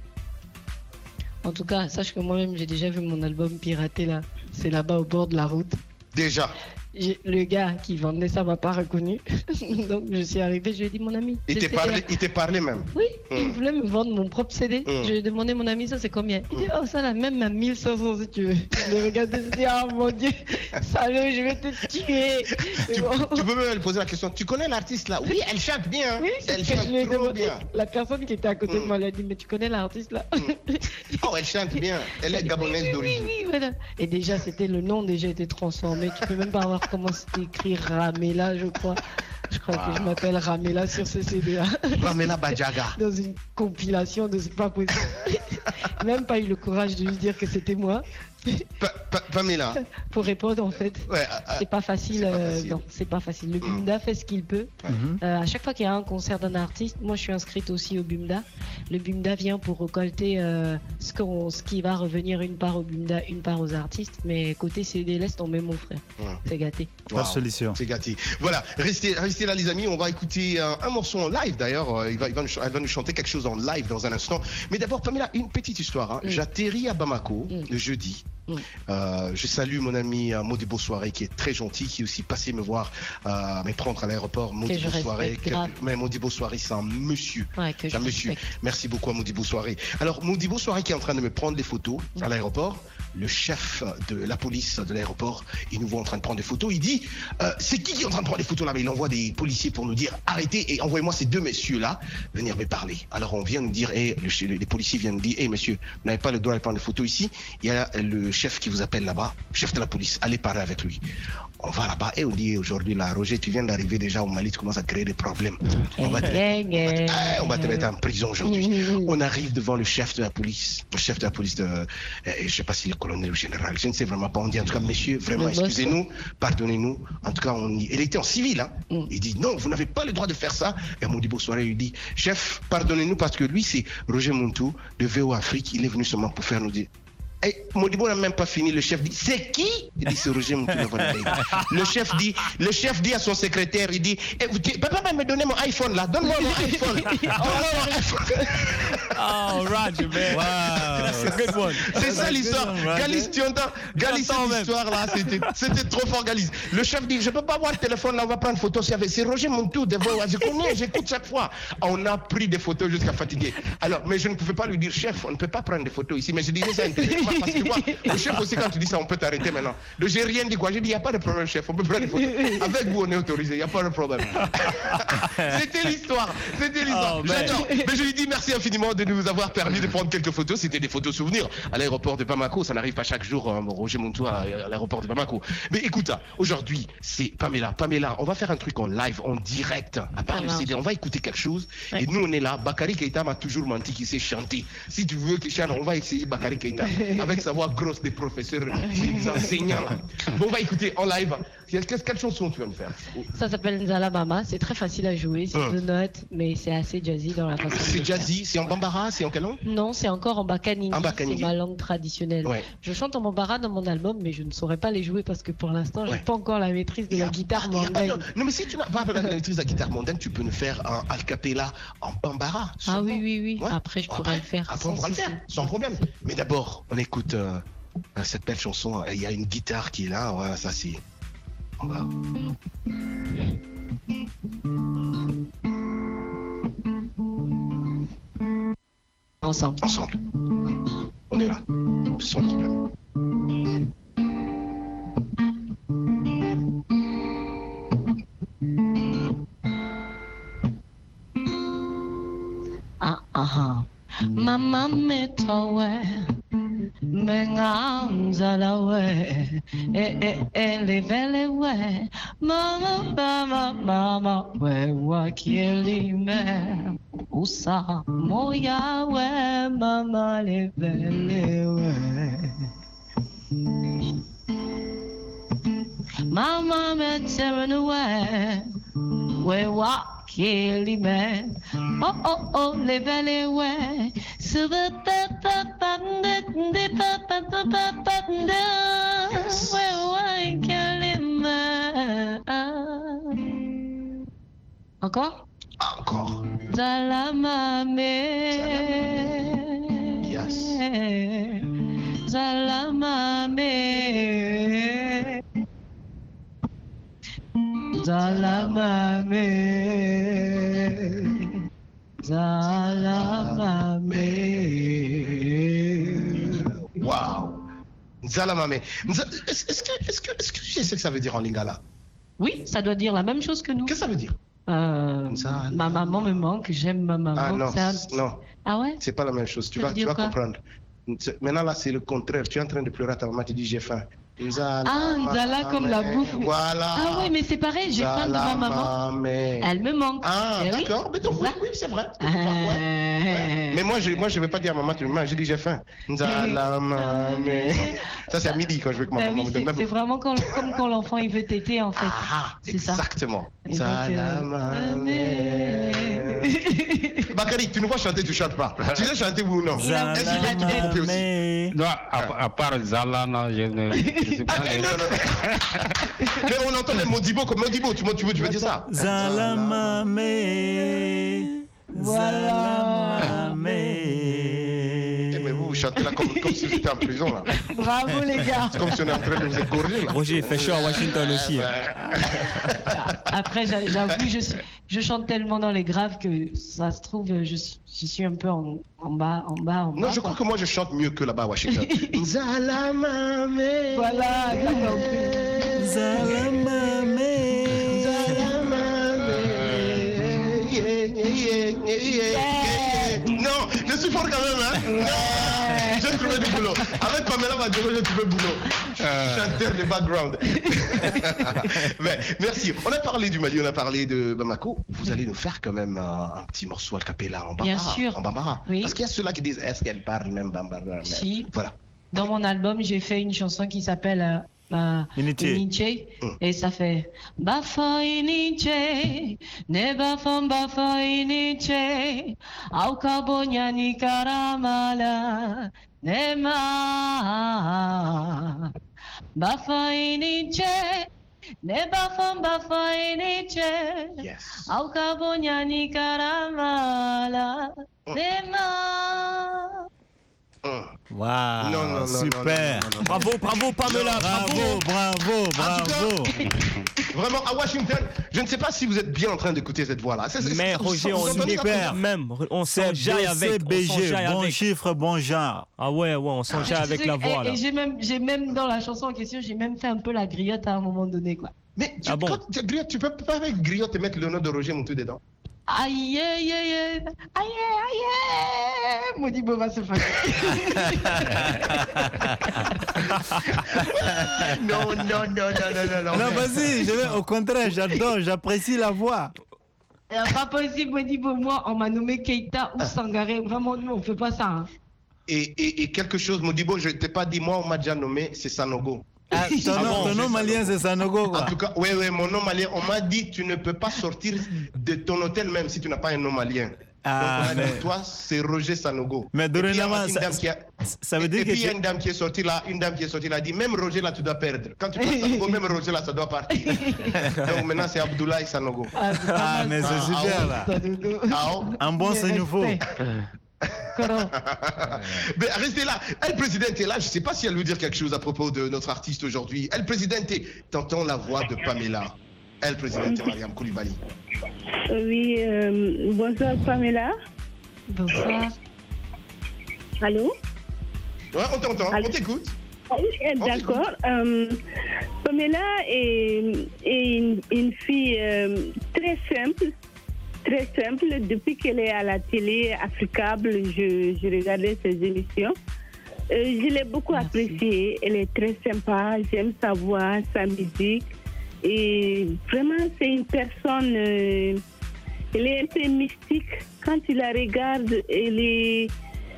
En tout cas, sache que moi-même, j'ai déjà vu mon album piraté là. C'est là-bas au bord de la route. Déjà? Le gars qui vendait ça m'a pas reconnu. Donc je suis arrivée, je lui ai dit mon ami. Il t'est parlé même? Oui, il voulait me vendre mon propre CD. Je lui ai demandé mon ami, ça c'est combien? Il dit, oh ça là, même à 1500 si tu veux. Je l'ai regardé, je me dit, oh mon Dieu, salut, je vais te tuer. Tu peux même lui poser la question, tu connais l'artiste là? Oui, elle chante bien. Oui, elle chante trop bien. La personne qui était à côté de moi, elle a dit, mais tu connais l'artiste là? Oh, elle chante bien. Elle est gabonaise d'origine. Oui, voilà. Et déjà, le nom déjà était transformé. Tu peux même pas voir comment c'était écrit Ramela, je crois. Je crois que je m'appelle Ramela sur ce CD-là. Ramela Badjaga. Dans une compilation de c'est pas possible. même pas eu le courage de lui dire que c'était moi. Pamela. Pour répondre en fait. Ouais, c'est pas facile. Non, c'est pas facile. Le Bumda fait ce qu'il peut. À chaque fois qu'il y a un concert d'un artiste, moi je suis inscrite aussi au Bumda. Le Bumda vient pour récolter ce qui va revenir une part au Bumda, une part aux artistes. Mais côté CD, laisse tomber mon frère. C'est gâté. Pas de solution. C'est gâté. Voilà, restez là les amis. On va écouter un morceau en live d'ailleurs. Elle va nous chanter quelque chose en live dans un instant. Mais d'abord Pamela, une petite histoire. J'atterris à Bamako le jeudi. Je salue mon ami Modibo Soirée qui est très gentil, qui est aussi passé me voir, me prendre à l'aéroport. Modibo Soirée, mais Modibo Soirée c'est un monsieur. C'est un monsieur. Merci beaucoup à Modibo Soirée. Alors Modibo Soirée qui est en train de me prendre des photos à l'aéroport. Le chef de la police de l'aéroport, il nous voit en train de prendre des photos. Il dit c'est qui est en train de prendre des photos là? Mais il envoie des policiers pour nous dire arrêtez et envoyez-moi ces deux messieurs là venir me parler. Alors on vient nous dire les policiers viennent nous dire monsieur, vous n'avez pas le droit de prendre des photos ici. Il y a le chef qui vous appelle là-bas, chef de la police, allez parler avec lui. On va là-bas et on dit aujourd'hui là, Roger, tu viens d'arriver déjà au Mali, tu commences à créer des problèmes. On va te mettre en prison aujourd'hui. On arrive devant le chef de la police, je ne sais pas si le colonel ou le général, je ne sais vraiment pas. On dit en tout cas, messieurs, vraiment excusez-nous, pardonnez-nous. En tout cas, il était en civil. Il dit non, vous n'avez pas le droit de faire ça. Et Modibo Soirée lui dit, chef, pardonnez-nous parce que lui c'est Roger Montou de VO Afrique, il est venu seulement pour faire nous dire. Et Modibo n'a même pas fini, le chef dit c'est qui? Il dit c'est Roger Montou. Le chef dit à son secrétaire, il dit papa me donner mon iPhone là, donne-moi mon iPhone. Oh Roger man. Wow, c'est a good one. C'est ça l'histoire. Galis, tu entends? Galis, cette histoire là, c'était trop fort Galis. Le chef dit je peux pas avoir le téléphone là, on va prendre photo. C'est Roger Montou de VO. Je connais, j'écoute chaque fois. On a pris des photos jusqu'à fatiguer. Alors, mais je ne pouvais pas lui dire chef, on ne peut pas prendre des photos ici. Mais je disais ça intelligemment. Parce que moi, le chef aussi, quand tu dis ça, on peut t'arrêter maintenant. J'ai rien dit quoi. J'ai dit, il n'y a pas de problème, chef. On peut prendre des photos. Avec vous, on est autorisé. Il n'y a pas de problème. C'était l'histoire. J'adore. Mais je lui dis merci infiniment de nous avoir permis de prendre quelques photos. C'était des photos souvenirs à l'aéroport de Bamako. Ça n'arrive pas chaque jour, Roger Montou à l'aéroport de Bamako. Mais écoute, aujourd'hui, c'est Pamela. Pamela, on va faire un truc en live, en direct. À part le CD, on va écouter quelque chose. Et nous, on est là. Bakary Keïta m'a toujours menti qu'il sait chanter. Si tu veux qu'il chante, on va essayer Bakary Keïta. Avec sa voix grosse des professeurs, des enseignants. Bon, on va écouter en live. Quelle chanson tu vas me faire? Ça s'appelle Nzala Mama. C'est très facile à jouer. C'est 2 notes, mais c'est assez jazzy dans la façon. C'est jazzy? C'est en bambara? C'est en quelle langue? Non, c'est encore en bakanini. C'est ma langue traditionnelle. Ouais. Je chante en bambara dans mon album, mais je ne saurais pas les jouer parce que pour l'instant, j'ai pas encore la maîtrise de la guitare mondaine. Non, mais si tu n'as pas la maîtrise de la guitare mondaine, tu peux nous faire un a cappella en bambara. Ah oui. Ouais. Après, je pourrais le faire. Après, on pourra le faire, sans problème. Mais d'abord, on écoute cette belle chanson. Il y a une guitare qui est là. Ouais, ça, c'est. On va. Ensemble. On est là. Sans problème. Mama metowe mengamzala we elevele we mama we wakili me usa moya we mama levele we mama meterene we wakili me oh levele we Encore? Zalamame. Yes. Zalamame. Wow. Nzalamame. Est-ce que tu sais ce que ça veut dire en lingala? Oui, ça doit dire la même chose que nous. Qu'est-ce que ça veut dire? Ma maman me manque, j'aime ma maman. Ah non. Ah ouais? C'est pas la même chose. Tu vas comprendre. Maintenant là, c'est le contraire. Tu es en train de pleurer à ta maman, tu dis j'ai faim. Nzala comme la bouffe. Voilà. Ah ouais, mais c'est pareil, j'ai faim de ma maman. Elle me manque. Ah, d'accord. Mais donc, oui, c'est vrai. Mais moi, je ne vais pas dire à maman, je dis j'ai faim. Ça, c'est à midi quand je veux que maman me donne. C'est vraiment comme quand l'enfant il veut téter en fait. C'est ça. Exactement. Bakary, tu nous vois chanter, tu ne chantes pas. Tu sais chanter ou non? Non, à part Zala, non, je ne sais pas. Mais on entend les Modibo comme Modibo, tu veux dire ça? Zalamame, Zalamame. Mais vous chantez là comme si vous étiez en prison là. Bravo les gars. C'est comme si on est en train de vous égorger là. Roger, il fait chaud à Washington aussi. Après, j'avoue, je chante tellement dans les graves que ça se trouve, je suis un peu en bas. Non, je crois que moi je chante mieux que là-bas à Washington. Zalamame. Voilà, Zalamame. Non, je suis fort quand même, hein. Non, j'ai trouvé du boulot. Avec Pamela Badjoro, j'ai trouvé du boulot. Chanteur de background. Mais merci. On a parlé du Mali, on a parlé de Bamako. Vous allez nous faire quand même un petit morceau a cappella en bambara. Bien sûr. En bambara. Oui. Parce qu'il y a ceux-là qui disent est-ce qu'elle parle même bambara? Si. Voilà. Dans mon album, j'ai fait une chanson qui s'appelle Iniche. Et ça fait Bafa Iniche, ne bafam Bafa Iniche, auka bonya ni karamala, nema. Bafa Iniche, ne bafam Bafa Iniche, auka bonya ni karamala, nema. Wow, non, super. Non. Bravo, Pamela. Bravo. Vraiment, à Washington, je ne sais pas si vous êtes bien en train d'écouter cette voix-là. Mais Roger, on s'enjaille avec. CBG, bon chiffre, bon genre. Ah ouais, on s'enjaille avec la voix là. Et j'ai même dans la chanson en question, j'ai même fait un peu la griotte à un moment donné, quoi. Mais quand tu peux pas avec griotte et mettre le nom de Roger Montou dedans? Aïe, Modibo va se faire. Non. Non, vas-y, au contraire, j'adore, j'apprécie la voix. Pas possible, Modibo. Moi, on m'a nommé Keita ou Sangaré. Vraiment, nous, on fait pas ça. Hein. Et quelque chose, Modibo, je ne t'ai pas dit, moi, on m'a déjà nommé, c'est Sanogo. Ton nom malien, c'est Sanogo, quoi. En tout cas, oui, mon nom malien, on m'a dit, tu ne peux pas sortir de ton hôtel même si tu n'as pas un nom malien. Donc, toi, c'est Roger Sanogo. Mais dorénavant, ça veut dire que. Et puis, il y a une dame qui est sortie là, a dit, même Roger là, tu dois perdre. Quand tu passes Sanogo, même Roger là, ça doit partir. Donc maintenant, c'est Abdoulaye Sanogo. Mais c'est super là. Un bon signe nouveau. Mais restez là. Elle présidente est là. Je ne sais pas si elle veut dire quelque chose à propos de notre artiste aujourd'hui. Elle présidente, t'entends la voix de Pamela. Elle présidente Mariam Koulibaly. Oui, bonsoir Pamela. Bonsoir. Allô? Ouais, on t'entend. On t'écoute. D'accord. Pamela est une fille très simple. Très simple. Depuis qu'elle est à la télé Africable, je regardais ses émissions. Je l'ai beaucoup appréciée. Elle est très sympa. J'aime sa voix, sa musique. Et vraiment, c'est une personne... elle est un peu mystique. Quand tu la regardes, elle est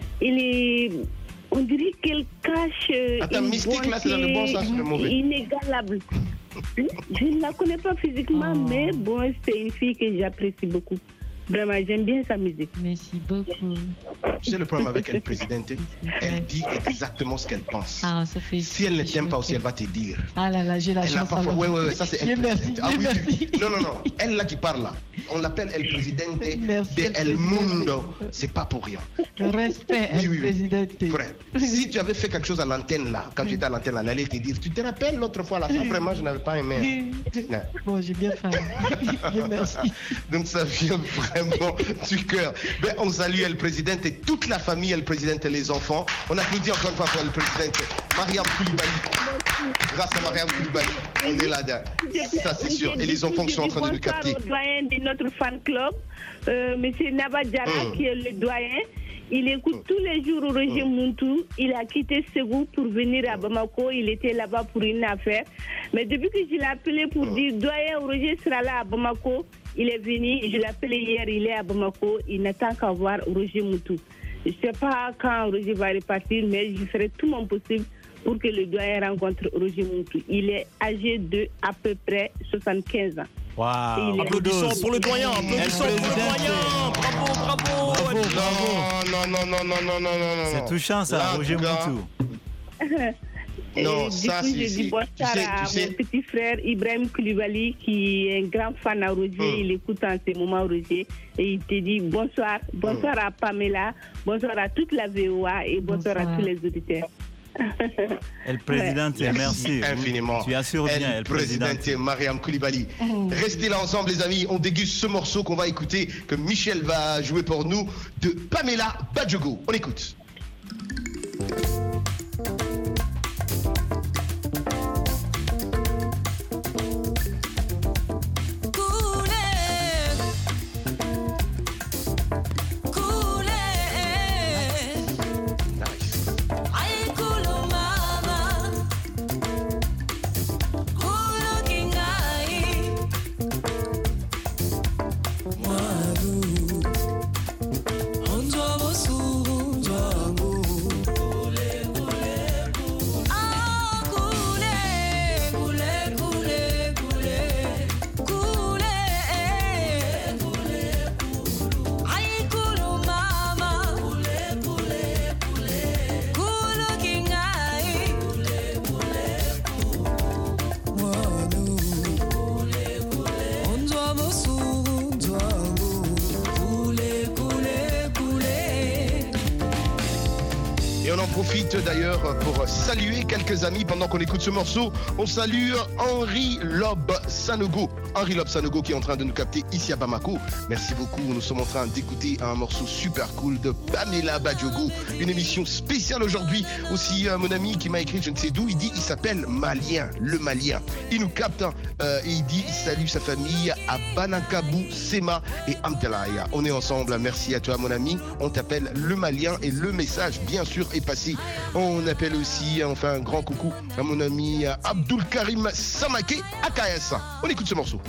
on dirait qu'elle cache une mystique, là, c'est dans le bon sens, le mauvais. Inégalable. Je ne la connais pas physiquement, mais bon, c'est une fille que j'apprécie beaucoup. Vraiment, j'aime bien sa musique. Merci beaucoup. J'ai le problème avec elle, présidente. Elle dit exactement ce qu'elle pense. Ah, ça fait... Si elle ne t'aime pas aussi, elle va te dire. Ah là là, j'ai la chance. Oui, ça c'est elle. Merci. Non. Elle là qui parle là. On l'appelle elle présidente de El Mundo. C'est pas pour rien. Le respect, oui. présidente. Frère, si tu avais fait quelque chose à l'antenne là, quand tu étais à l'antenne là, elle allait te dire, tu te rappelles l'autre fois là, ça vraiment je n'avais pas aimé. Bon, j'ai bien fait. Merci. Donc ça vient vraiment du cœur. Ben, on salue le président et toute la famille, le président et les enfants. On applaudit encore une fois pour le président Mariam Koulibaly. Grâce à Mariam Koulibaly, on est là-dedans. Ça c'est sûr. Et les enfants qui sont en train de le capter. Le doyen de notre fan club, Monsieur Nabadjara, qui est le doyen. Il écoute tous les jours Roger Montou. Il a quitté Ségou pour venir à Bamako. Il était là-bas pour une affaire. Mais depuis que je l'ai appelé pour dire doyen Roger sera là à Bamako, il est venu, je l'ai appelé hier, il est à Bamako, il n'attend qu'à voir Roger Moutou. Je ne sais pas quand Roger va repartir, mais je ferai tout mon possible pour que le doyen rencontre Roger Moutou. Il est âgé de à peu près 75 ans. Wow. Applaudissons pour le doyen, applaudissons pour le doyen. Bravo. Non. C'est touchant ça, Roger Moutou. Non, du ça, coup, je dis bonsoir à mon petit frère Ibrahim Koulibaly qui est un grand fan à Roger. Il écoute en ce moment Roger et il te dit bonsoir. Bonsoir à Pamela, bonsoir à toute la VOA et bonsoir à tous les auditeurs. Elle présidente, merci infiniment. Tu assures bien, elle présidente Mariam Koulibaly. Restez là ensemble les amis, on déguste ce morceau qu'on va écouter, que Michel va jouer pour nous, de Pamela Badjogo. On écoute. Profite d'ailleurs pour saluer quelques amis pendant qu'on écoute ce morceau. On salue Henri Lob Sanogo. Henri Lob Sanogo qui est en train de nous capter ici à Bamako. Merci beaucoup. Nous sommes en train d'écouter un morceau super cool de Pamela Badjogo. Une émission spéciale aujourd'hui. Aussi mon ami qui m'a écrit je ne sais d'où. Il dit il s'appelle Malien, le Malien. Il nous capte et il dit il salue sa famille à Banakabou, Sema et Amtelaya. On est ensemble. Merci à toi mon ami. On t'appelle le Malien et le message bien sûr est passé. On appelle aussi, on fait un grand coucou à mon ami Abdul Karim Samake AKS. On écoute ce morceau.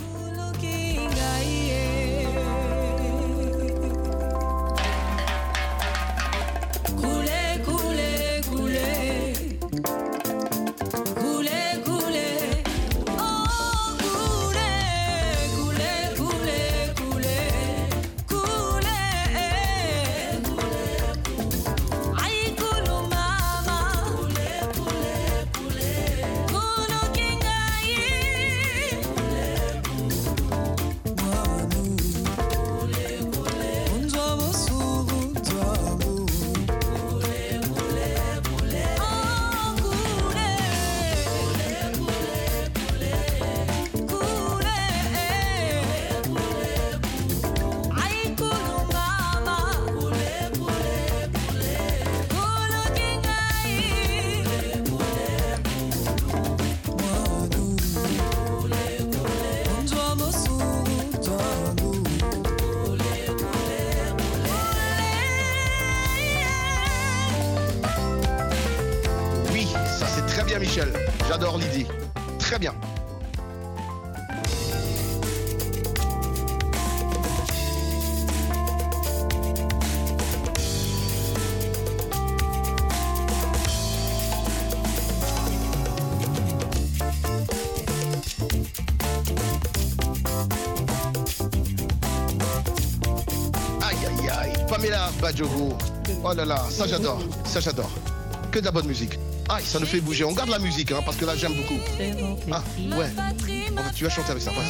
Michel, j'adore l'idée. Très bien. Aïe aïe aïe, Pamela Badjogo. Oh là là, ça j'adore, ça j'adore. Que de la bonne musique. Ah, ça nous fait bouger. On garde la musique, hein, parce que là, j'aime beaucoup. Ah, ouais. Tu vas chanter avec ça,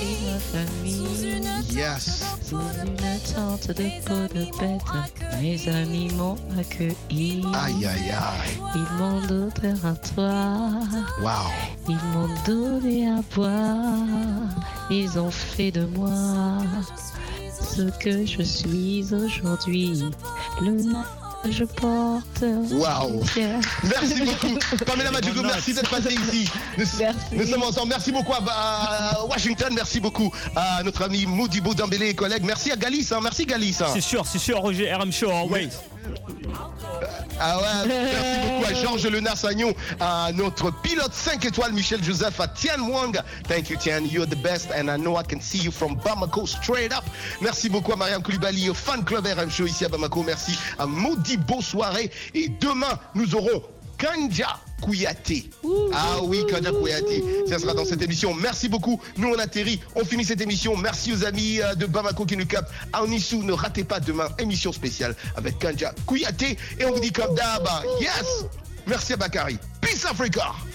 yes. Sous une tente de peau de bête, mes amis m'ont accueilli. Aïe, aïe, aïe. Ils m'ont donné un toit. Wow. Ils m'ont donné à boire. Ils ont fait de moi ce que je suis aujourd'hui. Le nom je porte. Waouh! Merci beaucoup. Pamela Badjogo, merci d'être passée ici. Nous sommes ensemble. Merci beaucoup à Washington. Merci beaucoup à notre ami Modibo Dembélé et collègues. Merci à Galis. Hein. Merci Galis. Hein. C'est sûr, Roger RM Show. Oui. Ah ouais, merci beaucoup à Georges Lenard-Sagnon, à notre pilote 5 étoiles Michel Joseph, à Tian Wang. Thank you Tian, you're the best and I know I can see you from Bamako straight up. Merci beaucoup à Mariam Koulibaly, au fan club RM Show ici à Bamako. Merci à Maudit Beau Soirée. Et demain, nous aurons Kanja Kouyaté. Ah oui, Kanja Kouyaté. Ça sera dans cette émission. Merci beaucoup. Nous, on atterrit. On finit cette émission. Merci aux amis de Bamako qui nous captent. À Onissou, ne ratez pas demain, émission spéciale avec Kanja Kouyaté. Et on vous dit comme d'hab, yes. Merci à Bakary. Peace Africa.